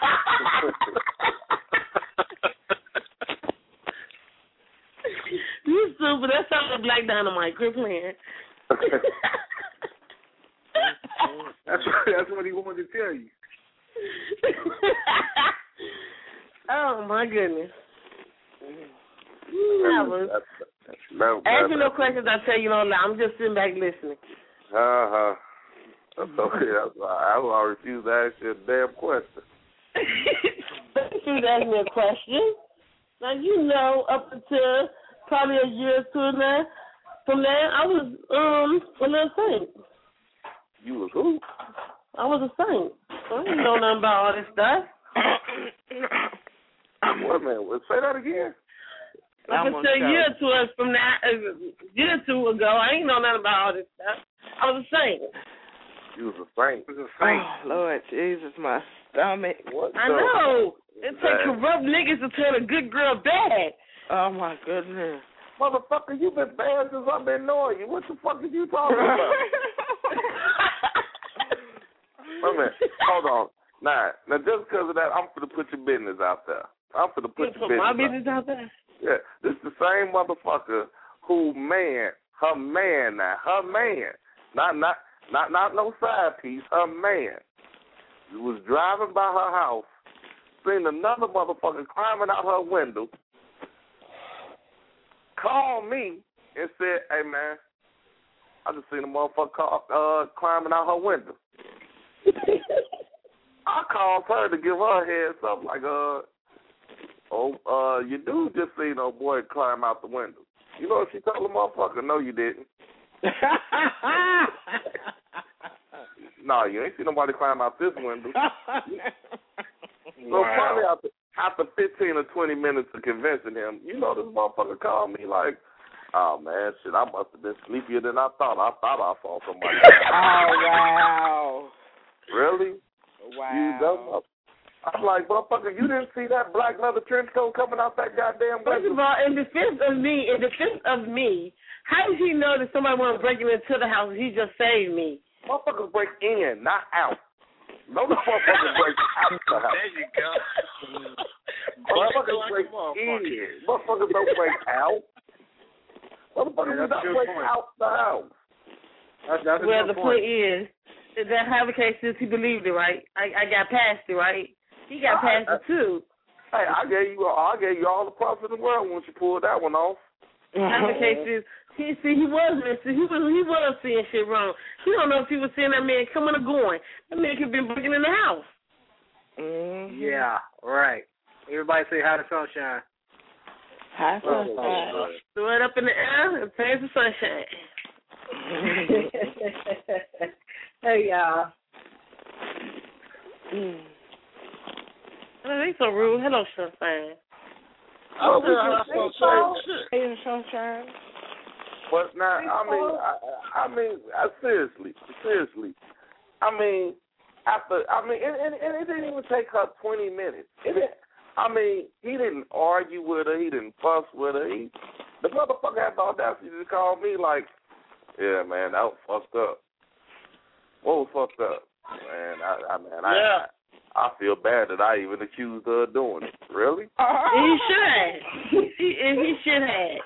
You stupid. That sounds like Black Dynamite. Quit playing. That's what, that's what he wanted to tell you. Oh, my goodness. I was. No, Ask me no questions, I tell you no lie. I'm just sitting back listening. Uh-huh. That's okay. That's why I will refuse to ask you a damn question. You ask me a question. Now, you know, up until probably a year or two now, from there, I was um a little saint. You was who? I was a saint. I didn't know nothing about all this stuff. Wait a minute. Say that again. Up until a year or two from now, a year or two ago, I ain't know nothing about all this stuff. I was a saint. You was a saint. You was a saint. Oh, Lord Jesus, my stomach. What I the- know. It Bad. takes corrupt niggas to turn a good girl bad. Oh, my goodness. Motherfucker, you been bad since I've been knowing you. What the fuck are you talking about? Wait a minute. Hold on. Nah, now just because of that, I'm finna put your business out there. I'm finna put You your put my business business out there? Yeah, this is the same motherfucker who man, her man now, her man, not not not not no side piece, her man, was driving by her house, seen another motherfucker climbing out her window, called me and said, "Hey man, I just seen a motherfucker call, uh, climbing out her window." I called her to give her a heads up, like, uh. Oh, uh, you do just see no boy climb out the window. You know what she told the motherfucker? No, you didn't. No, you ain't see nobody climb out this window. So Wow. probably after, after fifteen or twenty minutes of convincing him, you know this motherfucker called me like, oh, man, shit, I must have been sleepier than I thought. I thought I saw somebody. Oh, wow. Really? Wow. You dumb motherfucker. I'm like, motherfucker, you didn't see that black leather trench coat coming out that goddamn First window? of all, in defense of me, in defense of me, how does he know that somebody want to break him into the house and he just saved me? Motherfuckers break in, not out. No, the motherfuckers break out the house. There you go. Motherfuckers Like break a motherfucker. in. Motherfuckers don't break out. Motherfuckers Yeah, do that's not a good break point. out the house. That's, that's a Well, good the point. point is, is that how the case is he believed it, right? I, I got past it, right? He got past I, I, it, too. Hey, I gave you I gave you all the props in the world once you pulled that one off. How the case is, he, see, he was missing. He was, he was seeing shit wrong. He don't know if he was seeing that man coming or going. That man could have been breaking in the house. Mm-hmm. Yeah, right. Everybody say hi to sunshine. Hi, Oh, sunshine. Throw it up in the air and praise the sunshine. Hey, y'all. Mm. Oh, they so rude. Hello, Sunshine. Oh, we can Hey, hey, Sunshine. But now, I mean, I, I mean, I, seriously, seriously. I mean, after, I mean, and, and, and it didn't even take her twenty minutes. It didn't, I mean, he didn't argue with her. He didn't fuss with her. He, the motherfucker had the audacity to call me like, yeah, man, that was fucked up. What was fucked up? Man, I, I man, I, Yeah. I, I feel bad that I even accused her of doing it. Really? He should have. He, he should have.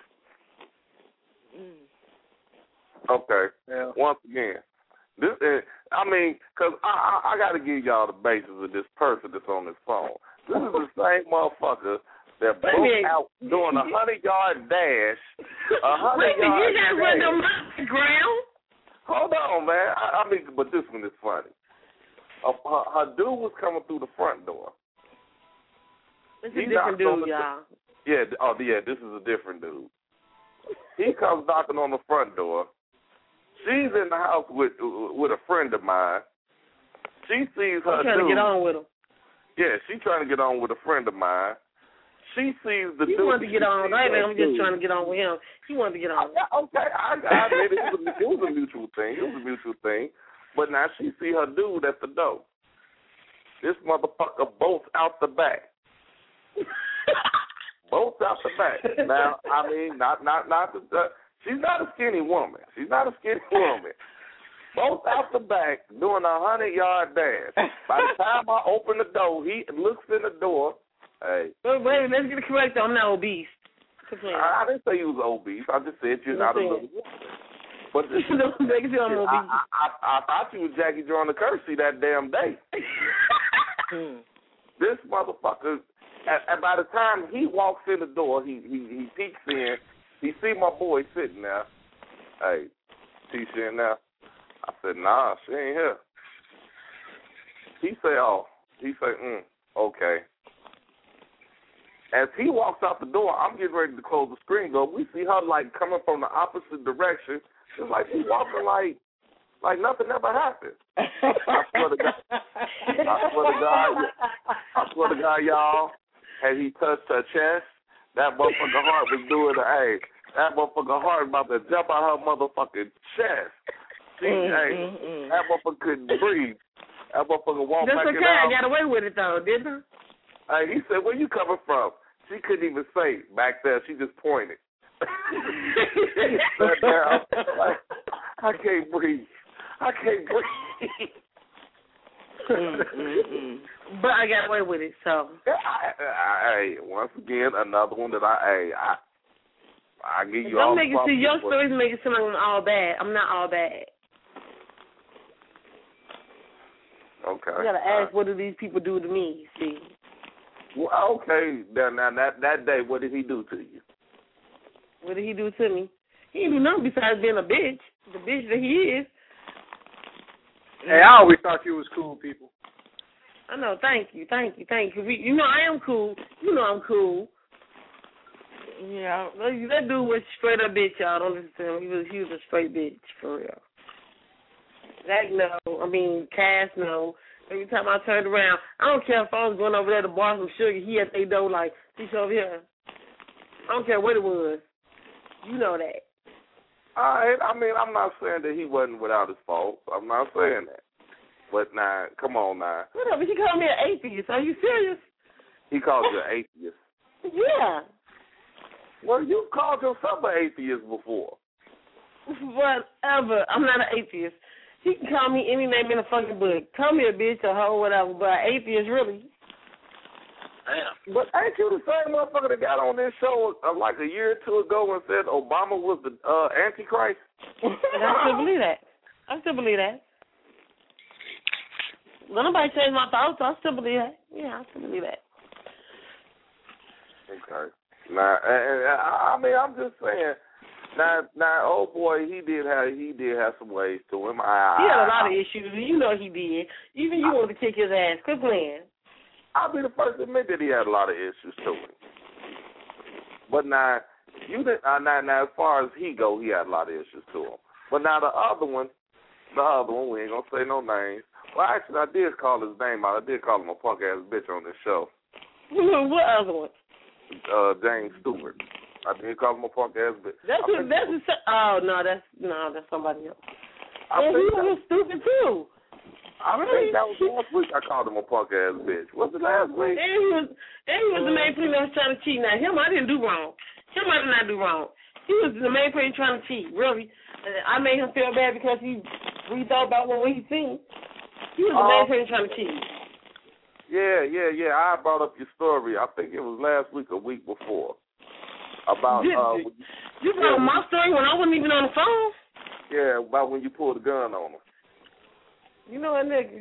Okay. Yeah. Once again, this is, I mean, because I, I, I got to give y'all the basis of this person that's on this phone. This is the same motherfucker that broke Wait a minute. out doing a hundred-yard dash. A Wait a minute, hundred-yard you got to run them off the ground? Hold on, man. I, I mean, but this one is funny. Uh, her, her dude was coming through the front door. It's He a different knocked on dude, the- y'all. Yeah, oh, yeah, this is a different dude. He comes knocking on the front door. She's in the house with with a friend of mine. She sees her I'm trying dude. to get on with him. Yeah, she's trying to get on with a friend of mine. She sees the He dude. wanted to get on. I She I'm sees just her trying to dude. get on with him. He wanted to get on. Okay, I, I admit it. It was, a, it was a mutual thing. It was a mutual thing. But now she see her dude at the door. This motherfucker bolts out the back. Bolts out the back. Now, I mean, not not not the. Uh, she's not a skinny woman. She's not a skinny woman. Bolts out the back doing a hundred yard dash. By the time I open the door, he looks in the door. Hey. Wait, wait, let's get it correct. I'm not obese. I, I didn't say you was obese. I just said you're not a little woman. But this, Make it sound I, obese. I, I, I thought you was Jackie drawing the Kersey that damn day. This motherfucker, and, and by the time he walks in the door, he he, he peeks in. He see my boy sitting there. Hey, Tisha in there. I said, nah, she ain't here. He said, oh. He said, mm, okay. As he walks out the door, I'm getting ready to close the screen door. We see her, like, coming from the opposite direction. It's like she's walking like like nothing ever happened. I swear to God. I swear to God. I swear to God, y'all. As he touched her chest, that motherfucker heart was doing the, hey, that motherfucker heart about to jump out her motherfucking chest. She, Mm, hey, mm, mm. that motherfucker couldn't breathe. That motherfucker walked That's back in okay. the I house. got away with it, though, didn't I? Hey, he said, where you coming from? She couldn't even say back there. She just pointed. Sat down. Like, I can't breathe. I can't breathe. mm, mm, mm. But I got away with it, so. I, I, I, once again, another one that I, hey, I, I give you Don't all make the it see your props, stories make it seem like I'm all bad. I'm not all bad. Okay. You gotta ask, what do these people do to me? See. Well, okay. Now, now that that day, what did he do to you? What did he do to me? He didn't do nothing besides being a bitch. The bitch that he is. Hey, I always thought you was cool people. I know. Thank you. Thank you. Thank you. You know I am cool. You know I'm cool. Yeah. That dude was straight up bitch, y'all. Don't listen to him. He was he was a straight bitch for real. Zach no. I mean Cass no. Every time I turned around, I don't care if I was going over there to bar some sugar. He had they dough like he's over here. I don't care what it was. You know that. All right. I mean, I'm not saying that he wasn't without his faults. I'm not saying that. But now, come on now. What up? He called me an atheist. Are you serious? He called you an atheist. Yeah. Well, you called yourself an atheist before. Whatever. I'm not an atheist. He can call me any name in the fucking book. Call me a bitch or hoe, whatever, but an atheist, really. Damn. But ain't you the same motherfucker that got on this show uh, like a year or two ago and said Obama was the uh, Antichrist? I still believe that. I still believe that. Well, nobody changed my thoughts, so I still believe that. Yeah, I still believe that. Okay. Now, and, and, I mean, I'm just saying. Now, now, oh boy, he did have he did have some ways to him. I, He had a I, lot of I, issues, and you know he did. Even you wanted to kick his ass. Quit playing. I'll be the first to admit that he had a lot of issues to him. But now, you did, uh, now, now, as far as he go, he had a lot of issues to him. But now the other one, the other one, we ain't gonna say no names. Well, actually, I did call his name out. I did call him a punk ass bitch on this show. What other one? Uh, James Stewart. I did call him a punk ass bitch. That's I a, that's a, oh no, that's no, that's somebody else. I And he think was stupid too. I Really? think that was last week. I called him a punk ass bitch. Was it last week? And he was, and he was the main person that was trying to cheat. Now him, I didn't do wrong. Him, I did not do wrong. He was the main person trying to cheat. Really, and I made him feel bad because he we thought about what he seen. He was the Uh, main person trying to cheat. Yeah, yeah, yeah. I brought up your story. I think it was last week or week before. About Did, uh, you you brought yeah, my story when I wasn't even on the phone. yeah, about when you pulled the gun on him. You know what, nigga?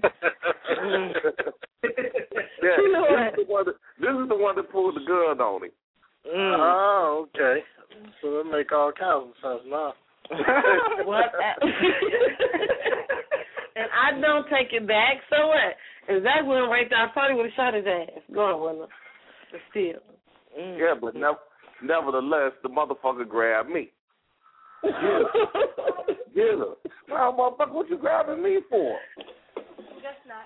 Yeah, You know this, what? is the one that, this is the one that pulled the gun on him. Mm. Oh, okay. So that make all kinds of sense now. What? And I don't take it back. So what? If that went right there, I probably would have shot his ass. Go on, wouldn't I? But still. Mm. Yeah, but nev- nevertheless, the motherfucker grabbed me. Get her. Get her. Now, motherfucker, what you grabbing me for? Just not.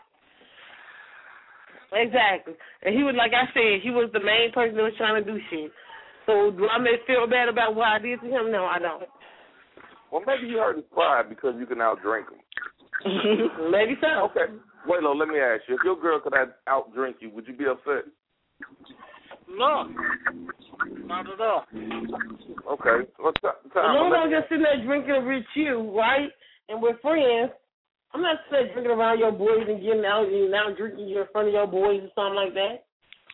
Exactly. And he was, like I said, he was the main person that was trying to do shit. So do I may feel bad about what I did to him? No, I don't. Well, maybe you hurt his pride because you can outdrink him. Maybe so. Okay. Wait, no, let me ask you. If your girl could out- outdrink you, would you be upset? No. Not at all. Okay. Well, t- As long as I'm just sitting there drinking with you, right, and we're friends, I'm not sitting there drinking around your boys and getting out and now drinking in front of your boys or something like that.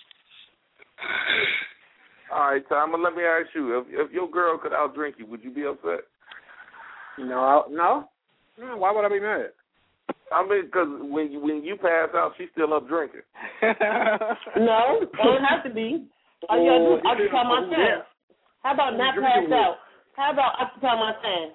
All right, Tom, let me ask you. If if your girl could outdrink you, would you be upset? No, no. No, why would I be mad? I mean, because when you, when you pass out, she's still up drinking. No, it don't have to be. All you gotta do is occupy my time. How about not pass out? How about occupy my time?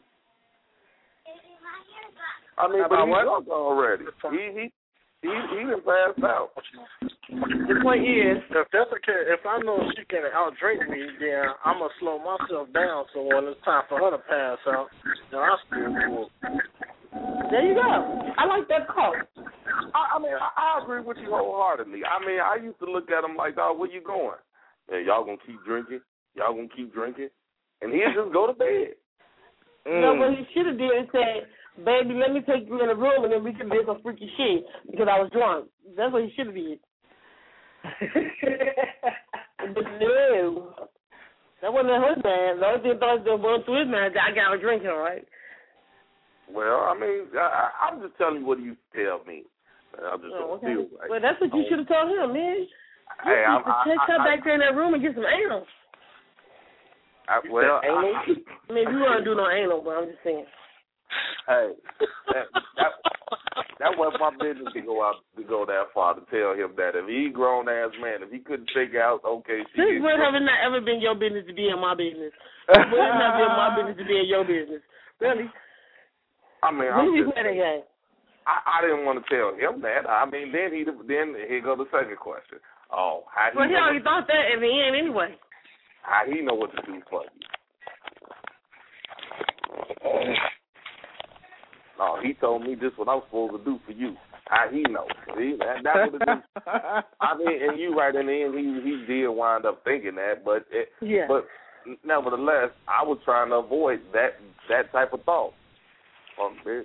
I mean, How but about he's what? drunk already. He he he he done passed out. The point is, If that's the case, if I know she can outdrink me, then I'm gonna slow myself down. So when it's time for her to pass out, then I still do it. there you go. I like that call. I, I mean, I, I agree with you wholeheartedly. I mean, I used to look at him like, dog, where you going? Man, y'all gonna keep drinking? Y'all gonna keep drinking? And he'd just go to bed. You know what he should have did is said, baby, let me take you in the room and then we can do some freaky shit because I was drunk. That's what he should have did. But no. That wasn't his man. The only thing that was going through his mind is I got a drink, all right? Well, I mean, I, I'm just telling you what he used to tell me. I just Oh, don't okay. feel right. Well, that's what you should have told him, man. You Hey, I'm, need to I, take I, her I, back there in that room and get some anal. I, well, I, I, I mean, you want to do no anal, but I'm just saying. hey, that, that that wasn't my business to go out to go that far to tell him that if he grown ass man, if he couldn't figure out, okay, she This gets would have drunk. not ever been your business to be in my business. It would not been my business to be in your business. Really? I mean, When I'm you just, play that game? I, I didn't want to tell him that. I mean, then he then here go the second question. Oh, how he Well, he know already thought that at the end anyway. how he know what to do for you? No, he told me this what I'm supposed to do for you. How he know? See, that, that's what it is. I mean, and you right in the end, he he did wind up thinking that, but it, Yeah. but nevertheless, I was trying to avoid that that type of thought. Fuck, bitch.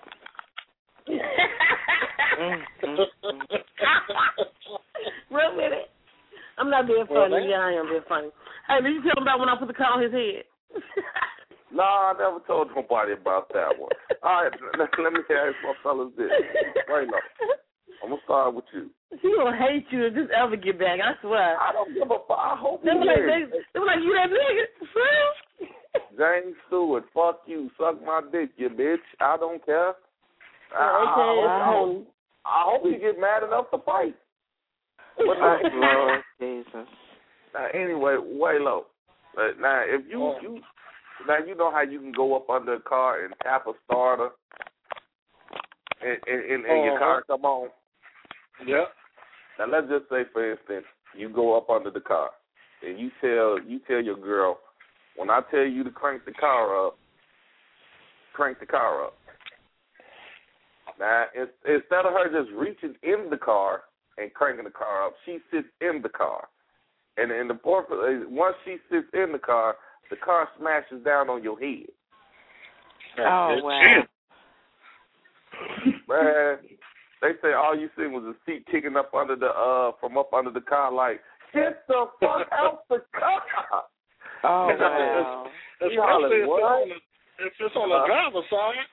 Real with it. I'm not being Well, funny. man. Yeah, I am being funny. Hey, did you tell him about when I put the car on his head? No, I never told nobody about that one. All right, let, let me ask my fellas this. Wait, no. I'm going to start with you. He gonna hate you if this ever get back. I swear. I don't give a fuck. I hope he They were like, they, is. they were like, you that nigga, for real? James Stewart, fuck you. Suck my dick, you bitch. I don't care. I, Oh, I, okay, I, I, um, hope, I hope he get mad enough to fight. But Oh, now, Lord Jesus. now, anyway, Waylo. Uh, now, if you, Oh. you, now you know how you can go up under a car and tap a starter, and, and, and, and your Uh-huh. car come on. Yeah. Now let's just say, for instance, you go up under the car, and you tell you tell your girl, when I tell you to crank the car up, crank the car up. Now, it's, instead of her just reaching in the car and cranking the car up, she sits in the car. And in the once she sits in the car, the car smashes down on your head. Oh, wow. Man, they say all you seen was a seat kicking up under the uh from up under the car, like, get the fuck out the car. Oh, wow. Especially if it's on the, if it's on the driver's side.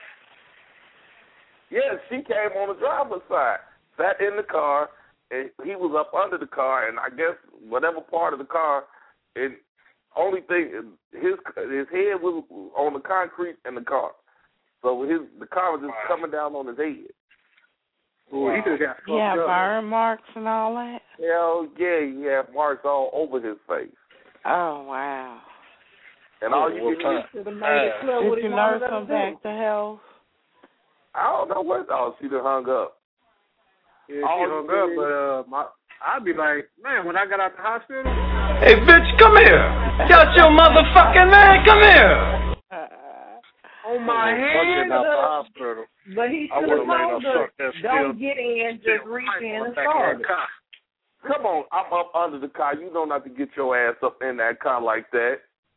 Yeah, she came on the driver's side, sat in the car, and he was up under the car, and I guess whatever part of the car, and only thing, his his head was on the concrete in the car. So his the car was just wow. coming down on his head. Boy, he just got fucked yeah, up. burn marks and all that? Hell yeah, he had marks all over his face. Oh, wow. And all you can do Did you nurse him back to health? I don't know what. Oh, she done hung up. Yeah, she hung up, but uh, my, I'd be like, man, when I got out the hospital. Hey, bitch, come here. Got your motherfucking man, come here. Uh, on my hand. But he should have told her, don't get in, just reach in and start it. Come on, I'm up under the car. You know not to get your ass up in that car like that.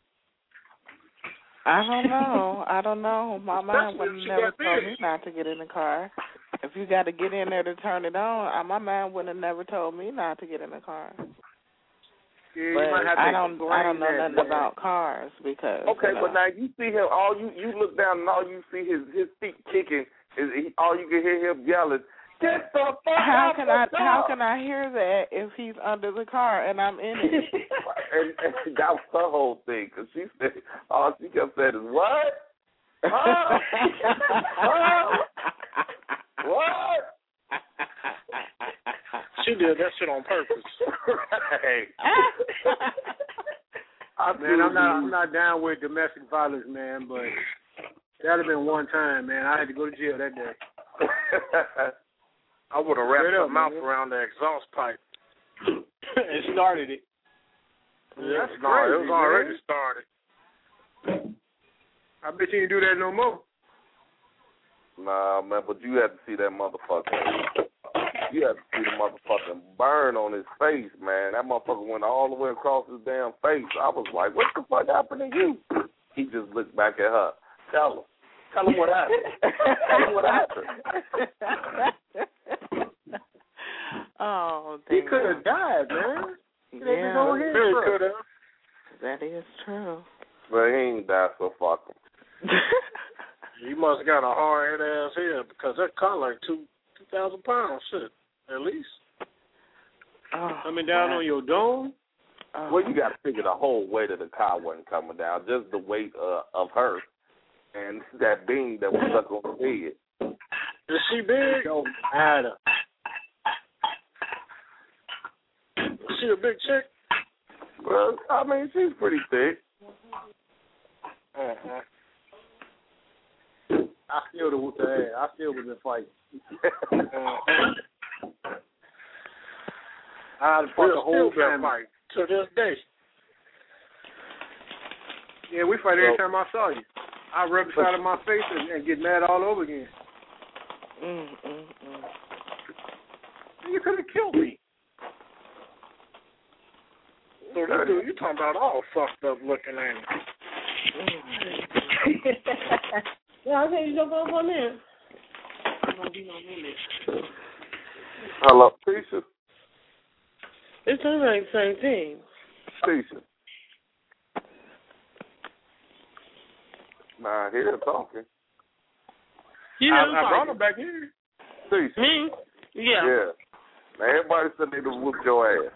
I don't know. I don't know. My mind would never told me not to get in the car. If you got to get in there to turn it on, my mind would have never told me not to get in the car. Yeah, but you might have to I don't. I don't know that, nothing man. about cars because. Okay, you know, but now you see him. All you you look down and all you see his his feet kicking. Is he, all you can hear him yelling. Get the fuck how out can the I? car. How can I hear that if he's under the car and I'm in it? and, and that was her whole thing because she said all she kept saying is what? Huh? Huh? What? She did that shit on purpose. Right. I man, I'm not I'm not down with domestic violence, man, but that'd have been one time, man. I had to go to jail that day. I would have wrapped Straight her up, mouth man. around the exhaust pipe. and started it. Yeah, That's no, crazy, it was already man. started. I bet you didn't do that no more. Nah, man, but you had to see that motherfucker. You had to see the motherfucking burn on his face, man. That motherfucker went all the way across his damn face. I was like, what the fuck happened to you? He just looked back at her. Tell him. Tell him what happened. Tell him what happened. Oh, He damn. could have died, man. He Yeah, go ahead, He bro. could have. that is true. But he ain't died, so fuck him. You must have got a hard ass head because that car like two two thousand pounds, shit, at least. Oh, Coming down wow. on your dome. Oh. Well, you got to figure the whole weight of the car wasn't coming down, just the weight uh, of her and that beam that was stuck on the head. Is she big? Don't matter. Is she a big chick? Well, I mean, she's pretty thick. Uh-huh. I still would have whooped her ass. I still would have been fighting. uh-huh. I'd fuck the whole Still family. fight to this day. Yeah, we fight every time I saw you. I rub the side of my face and, and get mad all over again. Mm, mm, mm. You could have killed me. So you do, you talking about all fucked up looking at him. Yeah, I said you jump up on there. I'm gonna be on limit. Hello, Tisha. It sounds like the same thing. Tisha. Nah, here talking. You know, I, I brought her back here. Tisha. me? Yeah. Yeah. Now, everybody said they would whoop your ass.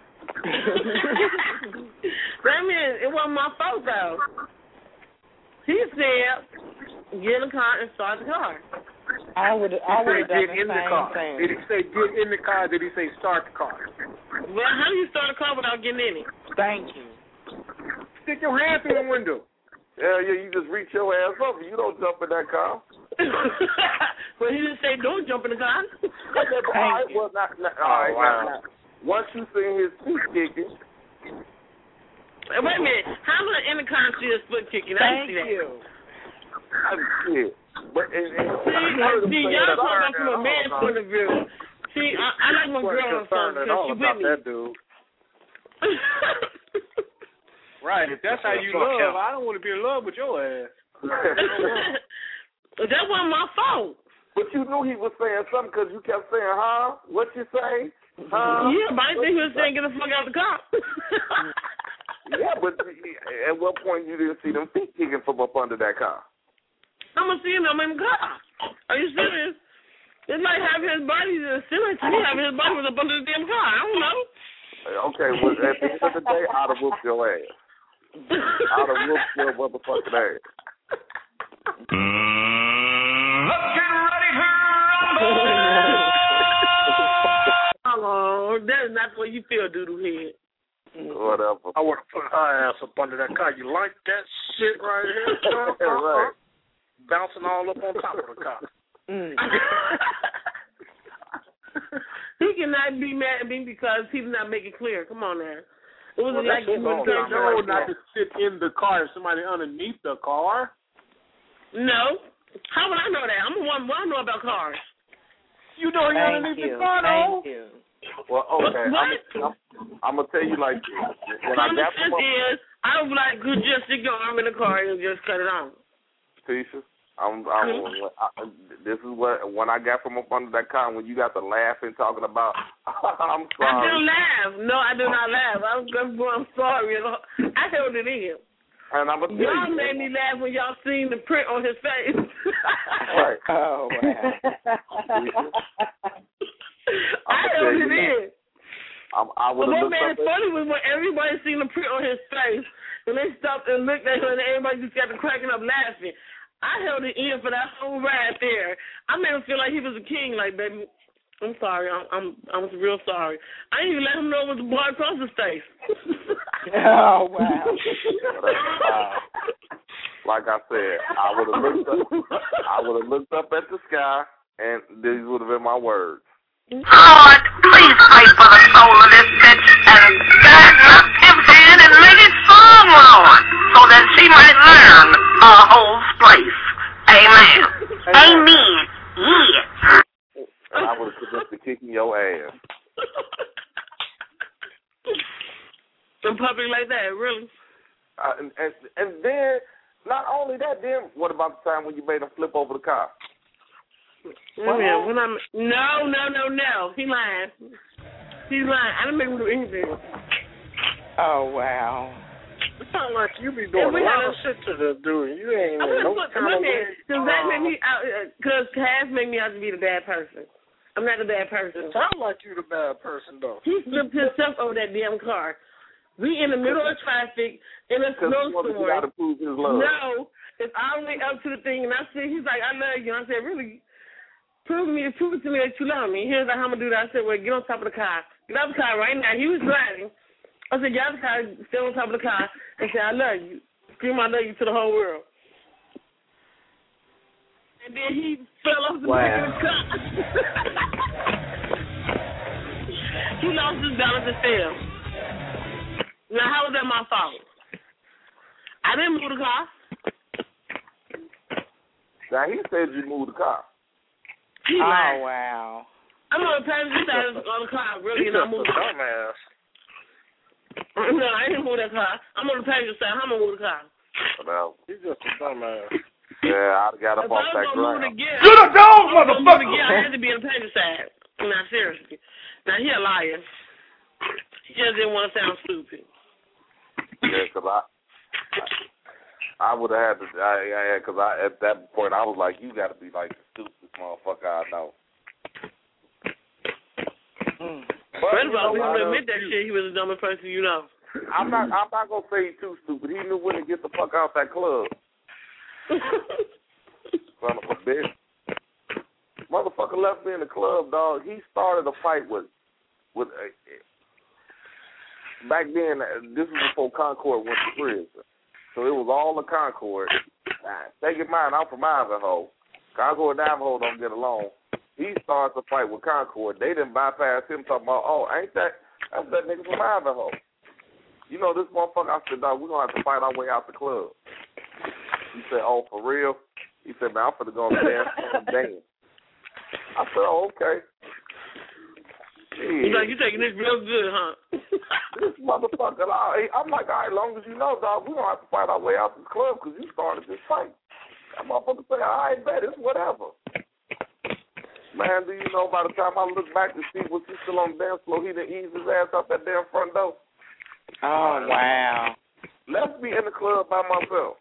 That means it wasn't my fault though. He said, get in the car and start the car. I would. I would have done Get the in the same car. thing. Did he say get in the car? Did he say start the car? Well, how do you start a car without getting in it? Thank you. Stick your hand through the window. Yeah, yeah, you just reach your ass up. You don't jump in that car. Well, he didn't say don't jump in the car. Okay, but all right, well, not, not, all right, Oh, wow. now, now, once you see his feet kicking, Wait a minute. How much in the car she is foot kicking? I Thank didn't see that. you. shit. But and, and see, I see y'all talking about from a man's point of view. See, I, I like my girl on phone because she with me. That dude. Right, if that's how you love, I don't want to be in love with your ass. That wasn't my fault. But you knew he was saying something because you kept saying, huh? What you say? Huh? Yeah, but I think he was saying get the fuck out of the car. Yeah, but at what point you didn't see them feet kicking from up under that car? I'm going to see him in the car. Are you serious? It's like having his body, similar to me having his body was up under the damn car. I don't know. Okay, well, at the end of the day, I'd have whooped your ass. I'd have whooped your motherfucking ass. Mm, let's get ready to rumble! Oh, that is not the way you feel, doodle head. Whatever. I would have put her ass up under that car. You like that shit right here? Right. Bouncing all up on top of the car. Mm. He cannot be mad at me because he did not make it clear. Come on now. It was well, like he was saying no, not to sit in the car. If somebody underneath the car. No. How would I know that? I'm the one. What I know about cars. You know you're underneath you. the car, though. Thank you. Well, okay. What? I'm, I'm, I'm gonna tell you like this. When I Common got sense from is, I would like to just stick your arm in the car and just cut it on. Tisha, I'm, I'm, I, this is what when I got from up under that car when you got the laughing talking about. I'm sorry. I didn't laugh. No, I did not laugh. I was going, I'm sorry. I held it in. And I'm gonna tell y'all you, made me laugh when y'all seen the print on his face. Right. Oh wow. I held it in. I'm, I would but have what made it funny was when everybody seen the print on his face, and they stopped and looked at him, and everybody just got to cracking up laughing. I held it in for that whole ride there. I made him feel like he was a king. Like, baby, I'm sorry. I'm I'm I was real sorry. I didn't even let him know it was a boy across his face. Oh wow. uh, like I said, I would have looked up. I would have looked up at the sky, and these would have been my words. Lord, please pray for the soul of this bitch and guide her Pim's hand and make it strong, Lord, so that she might learn her whole place. Amen. Amen. Yeah. And I would have suggested kicking your ass. In public like that, really? Uh, and, and and then, not only that, then what about the time when you made him flip over the car? Well, yeah, when I'm, no, no, no, no. He lying. He's lying. I didn't make him do anything. Oh, wow. It sounds like you be doing a lot of shit to the dude. You ain't even no kind of way. Because that made me out, because Cass made me out to be the bad person. I'm not the bad person. It sounds like you the bad person, though. He flipped himself over that damn car. We in the middle of traffic in a snowstorm. You got to prove his love. No, it's all the way up to the thing, and I said, he's like, I love you. And I said, really? Prove me, prove it to me that you love me. Here's how I'm gonna do that. I said, well, get on top of the car. Get off the car right now. He was driving. I said, get out of the car, stay on top of the car, and say, I love you. Scream, I love you to the whole world. And then he fell off the wow. back of the car. He lost his balance and fell. Now, how was that my fault? I didn't move the car. Now, he said you moved the car. He oh, lied. wow. I'm on the passenger side on the car, really, He's and I just moved a the car. dumbass. No, I didn't move that car. I'm on the passenger side. I'm going to move the car. Well, he's just a dumbass. Yeah, I'd got up off that ground. You're the dog, motherfucker! I had to be on the passenger side. Now, seriously. Now, he a liar. He just didn't want to sound stupid. Yeah, because I, I, I would have had to, I, because I, I, at that point, I was like, you got to be like the stupidest motherfucker I know. Mm. First of all, we don't admit that shit. He was the dumbest person you know. I'm not. I'm not gonna say he's too stupid. He knew when to get the fuck out that club. Son of a bitch. Motherfucker left me in the club, dog. He started a fight with, with. Uh, back then, this was before Concord went to prison, so it was all the Concord. Nah, take in mind, I'm from Ivanhoe. Concord and Ivanhoe don't get along. He starts a fight with Concord. They didn't bypass him talking about, oh, ain't that, that's that nigga from Ivanhoe. You know, this motherfucker, I said, dog, we're going to have to fight our way out the club. He said, oh, for real? He said, man, I'm finna go on the damn dance. I said, oh, okay. He's like, you taking this real good, huh? This motherfucker, I, I'm like, all right, long as you know, dog, we don't have to fight our way out the club because you started this fight. That motherfucker say, all right, bet, it's whatever. Man, do you know by the time I look back to see was he still on the dance floor, he done eased his ass out that damn front door. Oh, wow. Let's be in the club by myself.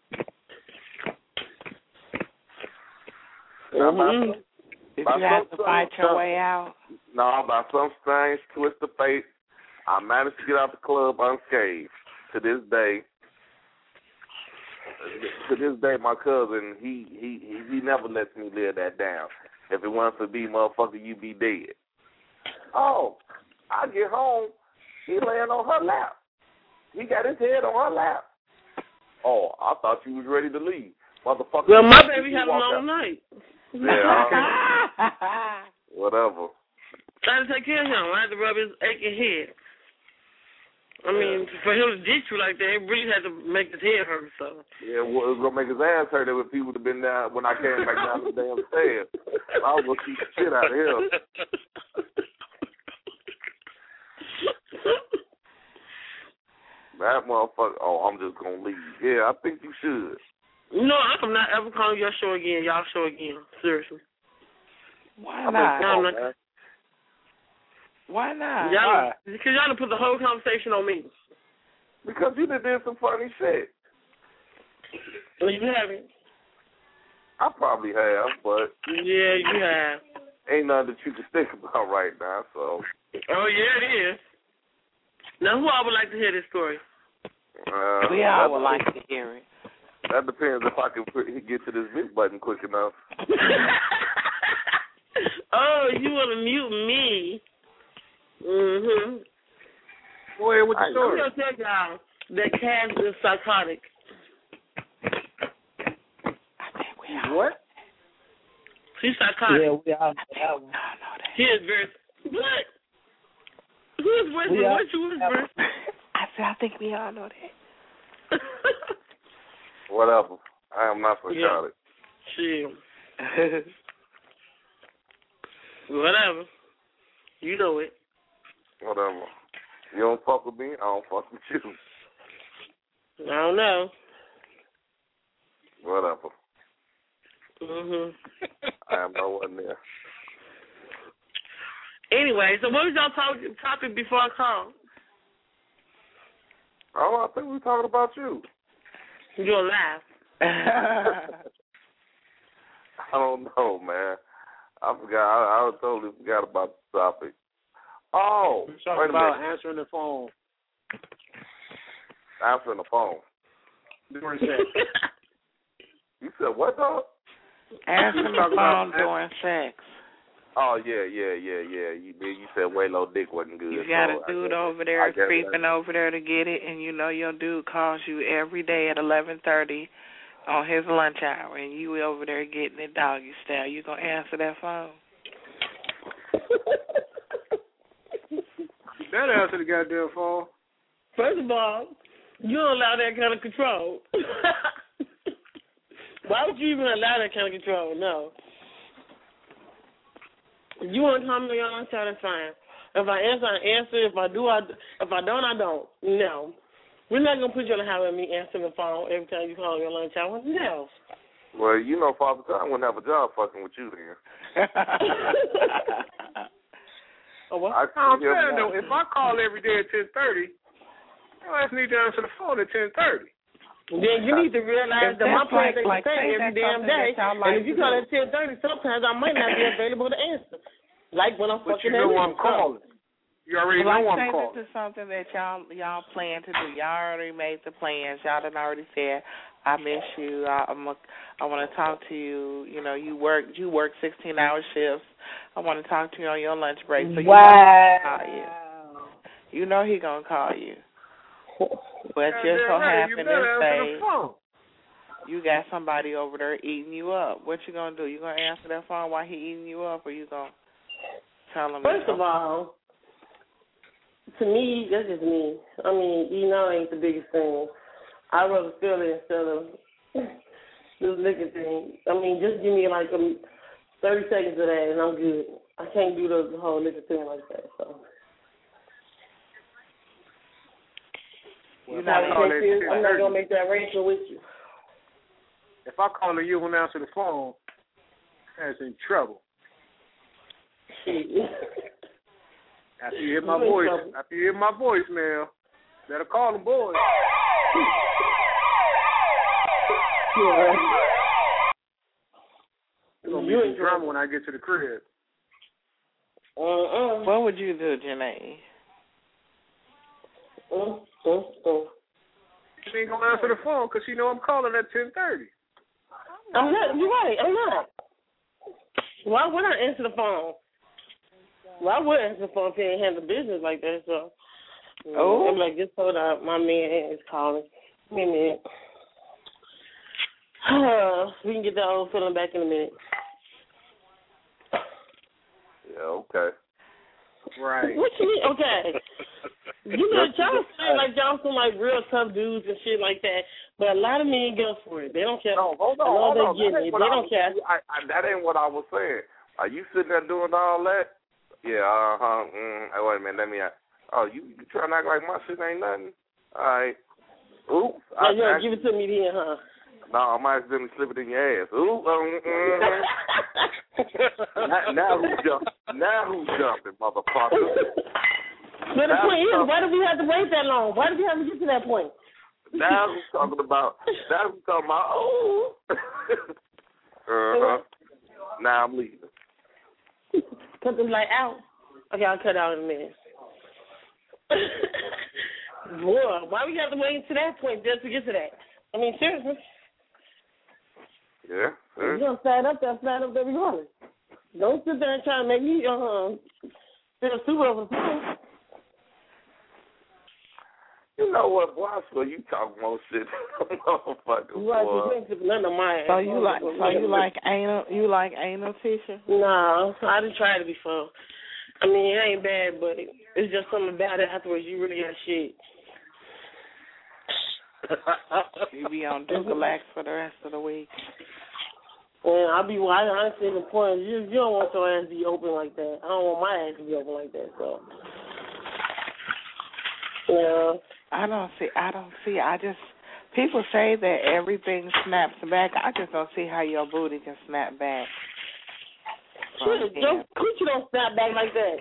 Mm-hmm. Did you have to fight your way out? No, by some strange twist of fate, I managed to get out the club unscathed. To this day, to this day, my cousin, he he he never lets me live that down. If it wants to be, motherfucker, you be dead. Oh, I get home, he laying on her lap. He got his head on her lap. Oh, I thought you was ready to leave, motherfucker. Well, my baby had a long out. night. Yeah. Whatever. Trying to take care of him. I had to rub his aching head. I mean, yeah. For him to ditch you like that, it really had to make his head hurt. So. Yeah, well, it was gonna make his ass hurt if he would have been down when I came back down the damn stairs. I was gonna keep the shit out of him. That motherfucker. Oh, I'm just gonna leave. Yeah, I think you should. No, I'm not ever calling your show again. Y'all show again. Seriously. Why not? No, not. Why not? Y'all, Why? Because y'all done put the whole conversation on me. Because you done did some funny shit. Well, you haven't. I probably have, but... Yeah, you have. Ain't nothing that you can think about right now, so... Oh, yeah, it is. Now, who I would like to hear this story? Uh, we all would like to hear it. That depends if I can put, get to this mute button quick enough. Oh, you want to mute me? Mm-hmm. Go ahead with the story. I'm going to tell y'all that Cass is psychotic. What? She's psychotic. Yeah, we all know that one. He is very... What? Who is whispering? What you whispering? I said, I think we all know that. Whatever. I am not psychotic. Yeah. Shit. Whatever. You know it. Whatever. You don't fuck with me, I don't fuck with you. I don't know. Whatever. Mhm. I am no one there. Anyway, so what was y'all talk, topic before I called? Oh, I think we were talking about you. You're gonna laugh. I don't know, man. I forgot. I, I totally forgot about the topic. Oh, we're talking about answering the phone. Answering the phone. During sex. You said what, dog? Answering the phone during sex. Oh, yeah, yeah, yeah, yeah. You you said Waylo dick wasn't good. You got so a dude guess, over there creeping over there to get it, and you know your dude calls you every day at eleven thirty on his lunch hour, and you over there getting it doggy style. You going to answer that phone? Better answer the goddamn phone. First of all, you don't allow that kind of control. Why would you even allow that kind of control? No. If you want to come to your lunch hour, that's fine. If I answer, I answer. If I do, I if I don't, I don't. No. We're not going to put you on the house with me answering the phone every time you call your lunch hour. No. Well, you know, Father Time wouldn't have a job fucking with you then. Oh, what? I, I'm saying, though, if I call every day at ten thirty, I just need to answer the phone at ten thirty. Then you need to realize that my plans ain't the same every damn day. And if you call at ten thirty, sometimes I might not be available to answer. Like when I'm but fucking you know I'm calling. You already well, know I'm I'm calling. This is something that y'all y'all plan to do. Y'all already made the plans. Y'all done already said, I miss you. I, I'm a, I want to talk to you. You know, you work you work sixteen hour shifts. I want to talk to you on your lunch break. So you wow. know he call you. You know he gonna call you. But just so happen to say you got somebody over there eating you up. What you gonna do? You gonna answer that phone while he eating you up, or you gonna tell him? First of all, to me, that's just me. I mean, you know, ain't the biggest thing. I'd rather feel it instead of this liquor thing. I mean, just give me like um, thirty seconds of that, and I'm good. I can't do the whole liquor thing like that. So. Well, I'm not, that I'm not gonna make that arrangement with you. If I call you and answer the phone, that's in trouble. After you hear my You in voice, trouble. after you hear my voicemail, better call them boys. Yeah. It's gonna be some drama when I get to the crib. Uh-uh. What would you do, Janae? Uh, uh, uh. She ain't gonna answer the phone because she know I'm calling at ten thirty. I'm not. You're right. I'm not. Why would I answer the phone? Well, I would answer the phone if he ain't handle business like that. So, Oh. I'm like, just hold up. My man is calling. Give me a minute. We can get that old feeling back in a minute. Yeah, okay. Right. What you mean? Okay. You know, y'all seem like y'all some like real tough dudes and shit like that, but a lot of men go for it. They don't care. No, hold on, I know hold they on. getting That it. ain't what They I don't was- care. I, I, that ain't what I was saying. Are you sitting there doing all that? Yeah, uh-huh. Mm, hey, wait a minute, let me... Oh, you, you trying to act like my shit ain't nothing? All right. Oops. Yeah, yeah, give it to me then, huh? No, I might accidentally slip it in your ass. Ooh, um, mm. now, now who's jumping? Now who's jumping, motherfucker? But the point is, why do we have to wait that long? Why do we have to get to that point? Now who's talking about? Now who's talking about? Oh. uh-huh. Now I'm leaving. Cut them light out. Okay, I'll cut out in a minute. Boy, why we have to wait to that point just to get to that? I mean, seriously. Yeah. If you're going to stand up there, stand up there regardless. Don't sit there and try to make me uh, feel super over the phone. You know what, boy? I swear you talk more shit, motherfucker. Right, boy. you ain't none of my So you like, so you like anal, you like anal tissue? No, I done tried it before. I mean, it ain't bad, but it, it's just something about it afterwards. You really got shit. You be on Dukalax for the rest of the week. And I'll be, well, I honestly, the point is, you, you don't want your ass to be open like that. I don't want my ass to be open like that, so. Yeah. I don't see, I don't see, I just, people say that everything snaps back. I just don't see how your booty can snap back. Shit, your coochie don't snap back like that.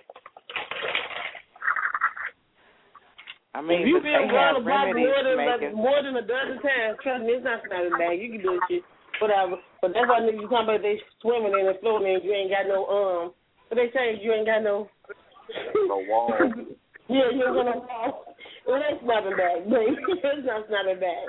I mean, if you but been they around have the block remedies more to than, make like, it. more than a dozen times, trust me, it's not snapping back. You can do shit, whatever. But that's why niggas talking about they swimming in and floating and you ain't got no, um, what they say, you ain't got no. No wall. Yeah, you ain't got no wall. It ain't snapping back, baby. It's not snapping back.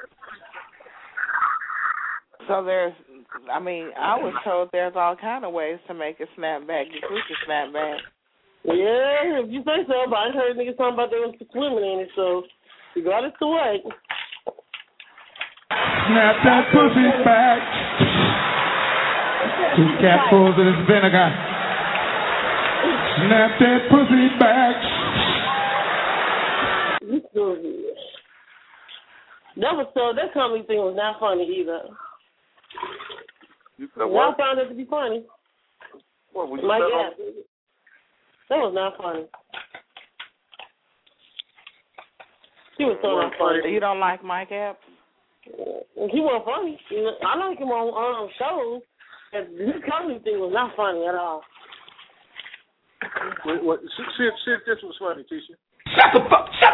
So there's, I mean, I was told there's all kind of ways to make it snap back. You can snap back. Yeah, if you say so, but I heard niggas talking about they was swimming in it, so regardless of what. Snap that pussy back. Two capfuls of this vinegar. Snap that pussy back. You stupid. That was so, that comedy thing was not funny either. You said Y'all what? found it to be funny. What, were you Like, said yeah. on- That was not funny. He was so not funny. You don't like Mike Epps? He wasn't funny. I like him on um, shows. And his comedy thing was not funny at all. What, what, see, see, see if this was funny, Tisha. Shut the fuck, shut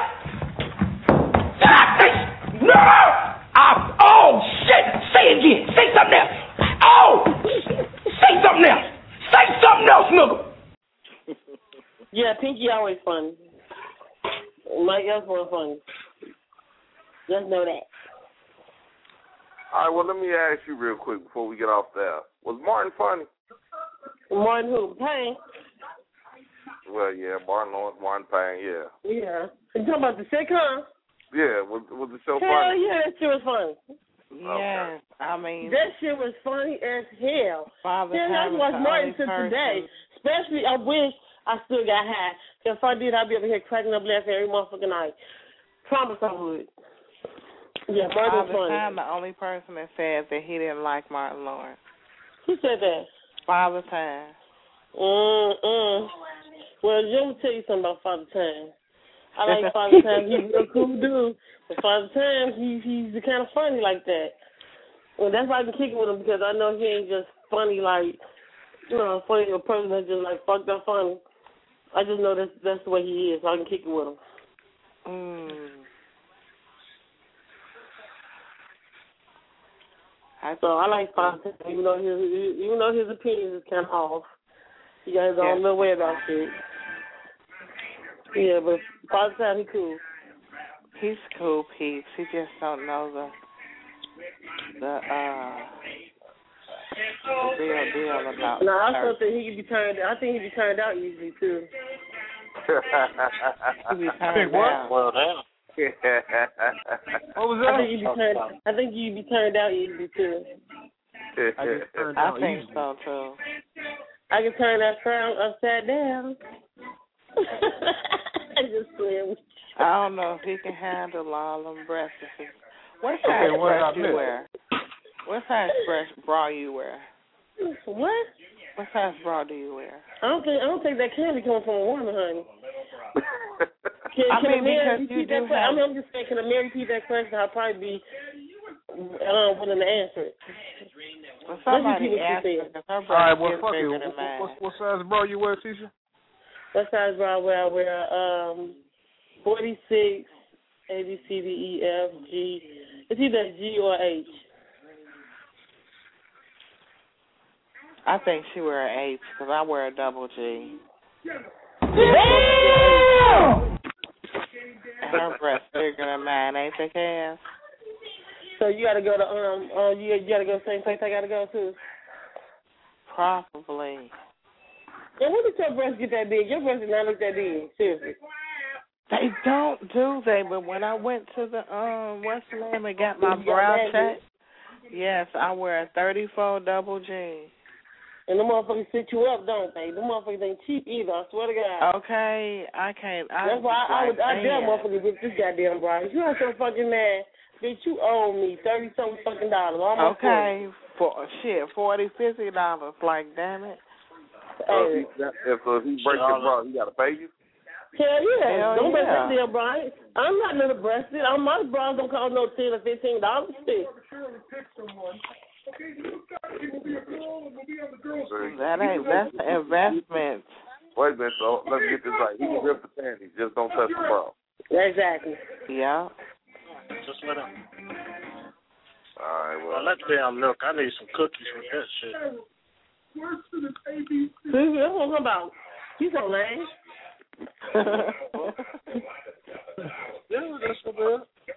No! I, oh, shit! Say it again. Say something else. Oh! Say something else. Say something else, nigga. Yeah, Pinky always funny. Mike Epps was funny. Just know that. All right, well, let me ask you real quick before we get off there. Was Martin funny? Martin who? Payne? Well, yeah, Martin Lawrence, Martin Payne, yeah. Yeah. You talking about the sitcom? Yeah, was, was the show Hell funny? yeah, that shit was funny. Yes, I mean. That shit was funny as hell. Father Then I Time is watched the Martin only to person. today. Especially, I wish I still got high. Because if I did, I'd be over here cracking up laughing every motherfucking night. Promise I would. Yeah, All Martin's the funny. time, the only person that said that he didn't like Martin Lawrence. Who said that? Father Time. Mm-mm. Well, let me tell you something about Father Time. I like Father Time. He's a real cool dude. But Father Time, he, he's kind of funny like that. Well, that's why I can kick it with him, because I know he ain't just funny like, you know, funny a person that's just like fucked up funny. I just know that's that's the way he is, so I can kick it with him. Mm. So I like Father Time, even though his even though his opinion is kind of off. He got his own Yeah. little way about shit. Yeah, but Father Time, he cool. He's cool, peeps. He just don't know the the uh the real deal about. No, I her. also think he could be turned. I think he'd be turned out easily too. He be I turned think what? down. Well, damn. What was I that? think he'd be turned. I think he'd be turned out easily too. I get turned I down think easily. so too. I can turn that frown upside down. I just playing with you. I don't know if he can handle all them breasts. What size Okay, what breast I you missed? wear? What size breast bra you wear? What? What size bra do you wear? I don't think I don't think that can be coming from a woman, honey. Can, I can mean, a man because repeat you that do question? have- I mean, I'm just saying, can a man repeat that question? I'll probably be um, willing to answer it. Well, Let's somebody repeat what you asked her said. because her All right, breast well, is fuck it. bigger What, than mine. what, what size bra you wear, Tisha? What size bra I wear? I wear um, forty-six, A, B, C, D, E, F, G. It's either G or H. I think she wear an H because I wear a double G. Damn! And her breast bigger than mine, ain't they, Cass? So you gotta go to um, uh, you, you gotta go to the same place I gotta go to. Probably. Yeah, when did your breast get that big? Your breast did not look that big. Seriously. They don't, do they? But when I went to the, um, what's the name, and got my You got brow that checked, yes, I wear a thirty-four double G. And the motherfuckers sit you up, don't they? The motherfuckers ain't cheap either, I swear to God. Okay, I can't. I That's why I, I would I like, dare man. motherfuckers get this goddamn bra. You are so fucking mad. Bitch, you owe me thirty something fucking dollars. Almost Okay, for shit, forty, fifty dollars. Like, damn it. So if he, if, so if he breaks your bra, he got to pay you? Hell yeah. Hell don't break yeah. that damn bra. I'm not little breasted. I'm my bras don't cost no ten or fifteen dollars. Shit. That ain't, that's the investment. Wait a minute, so let's get this right. He can rip the panties, just don't touch the bra. Exactly. Yeah. Just let him. All right, well. Well, let the damn milk. I need some cookies with that shit. See, that's what I'm about. He's so lame. Yeah, that's so good.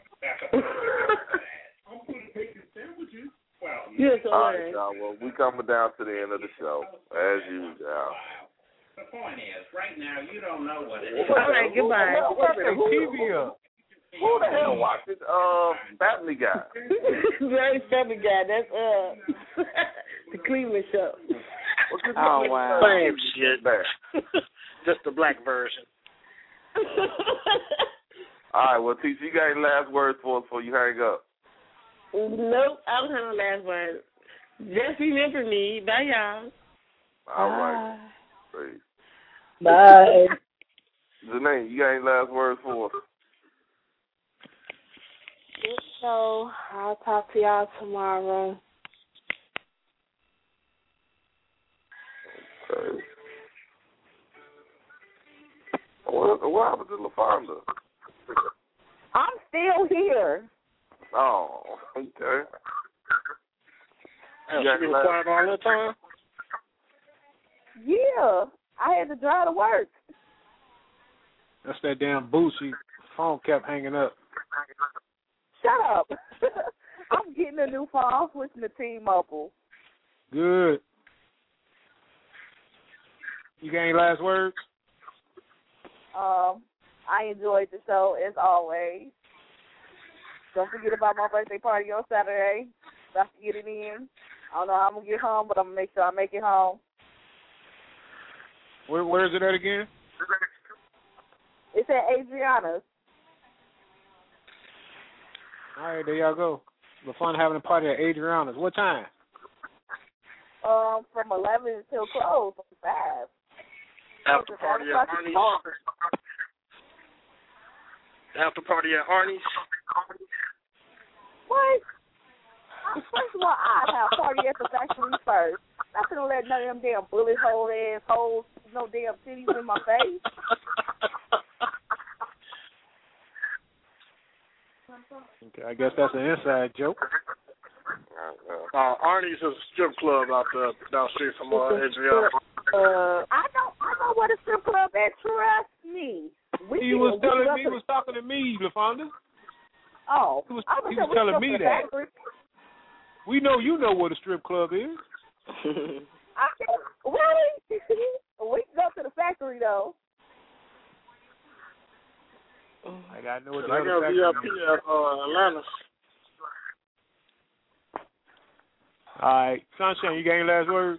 You're so All right, lame. y'all. Well, we coming down to the end of the show, as usual. The point is, right now, you don't know what it is. All right, goodbye. Who, who, who, who the hell watches uh, Family Guy? Very family guy. That's uh the Cleveland show. Oh, wow. Same shit. Just the black version. All right, well, Tisha, you got any last words for us before you hang up? Nope, I don't have no last word. Just remember me. Bye, y'all. All right. Please. Bye. Janae, you got any last words for us? So I'll talk to y'all tomorrow. Okay. What, what happened to LaFonda? I'm still here. Oh, okay. Has You got she been any last- quiet all the time? Yeah, I had to drive to work. That's that damn Boosie. Phone kept hanging up. Shut up. I'm getting a new phone. I'm switching to T-Mobile. Good. You got any last words? Um, I enjoyed the show as always. Don't forget about my birthday party on Saturday. So I have to get it in. I don't know how I'm gonna get home, but I'm gonna make sure I make it home. Where, where is it at again? It's at Adriana's. All right, there y'all go. LaFon having a party at Adriana's. What time? Um, from eleven until close, five. After party at Arnie's. After party at Arnie's. What? First of all, I have a party at the factory first. I'm not gonna let none of them damn bullet hole ass holes, no damn titties in my face. Okay, I guess that's an inside joke. Uh, Arnie's is a strip club out there down the street from uh, Adriana. Uh, I know, I know what a strip club is. Trust me. We he was telling me, he was talking to me, LaFonda. Oh, he was, I was, he was telling me that. Factory. We know you know what a strip club is. I can't, really? We can go to the factory though. I gotta know what the I other got factory V I P is. at uh, Atlantis. All right, Sunshine, you got any last words?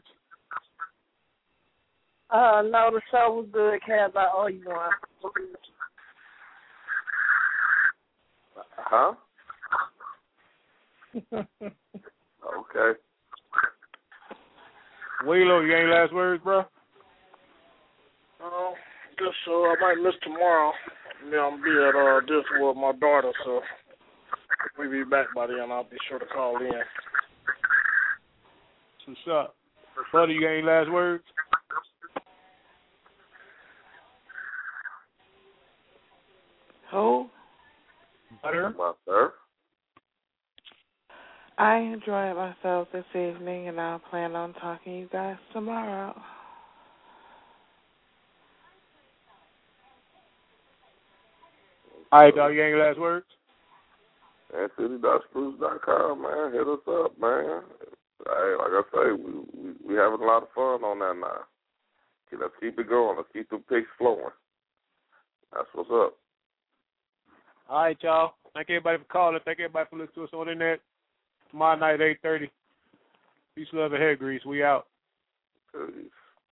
Uh, no, the show was good, Cavs. I owe you one. Huh? Okay. Wilo, you got any last words, bro? Oh, just so I might miss tomorrow. Yeah, I'm be at uh, this with my daughter, so if we be back by then, I'll be sure to call in. What's up? Buddy, you got any last words? Who? Butter? My sir. I enjoyed myself this evening, and I'll plan on talking to you guys tomorrow. All right, dog, you got any last words? Anthony dot spruce dot com, man. Hit us up, man. Hey, like I say, we, we we having a lot of fun on that now. Okay, let's keep it going. Let's keep the picks flowing. That's what's up. All right, y'all. Thank everybody for calling. Thank everybody for listening to us on the internet. Tomorrow night at eight thirty. Peace, love, and head grease. We out.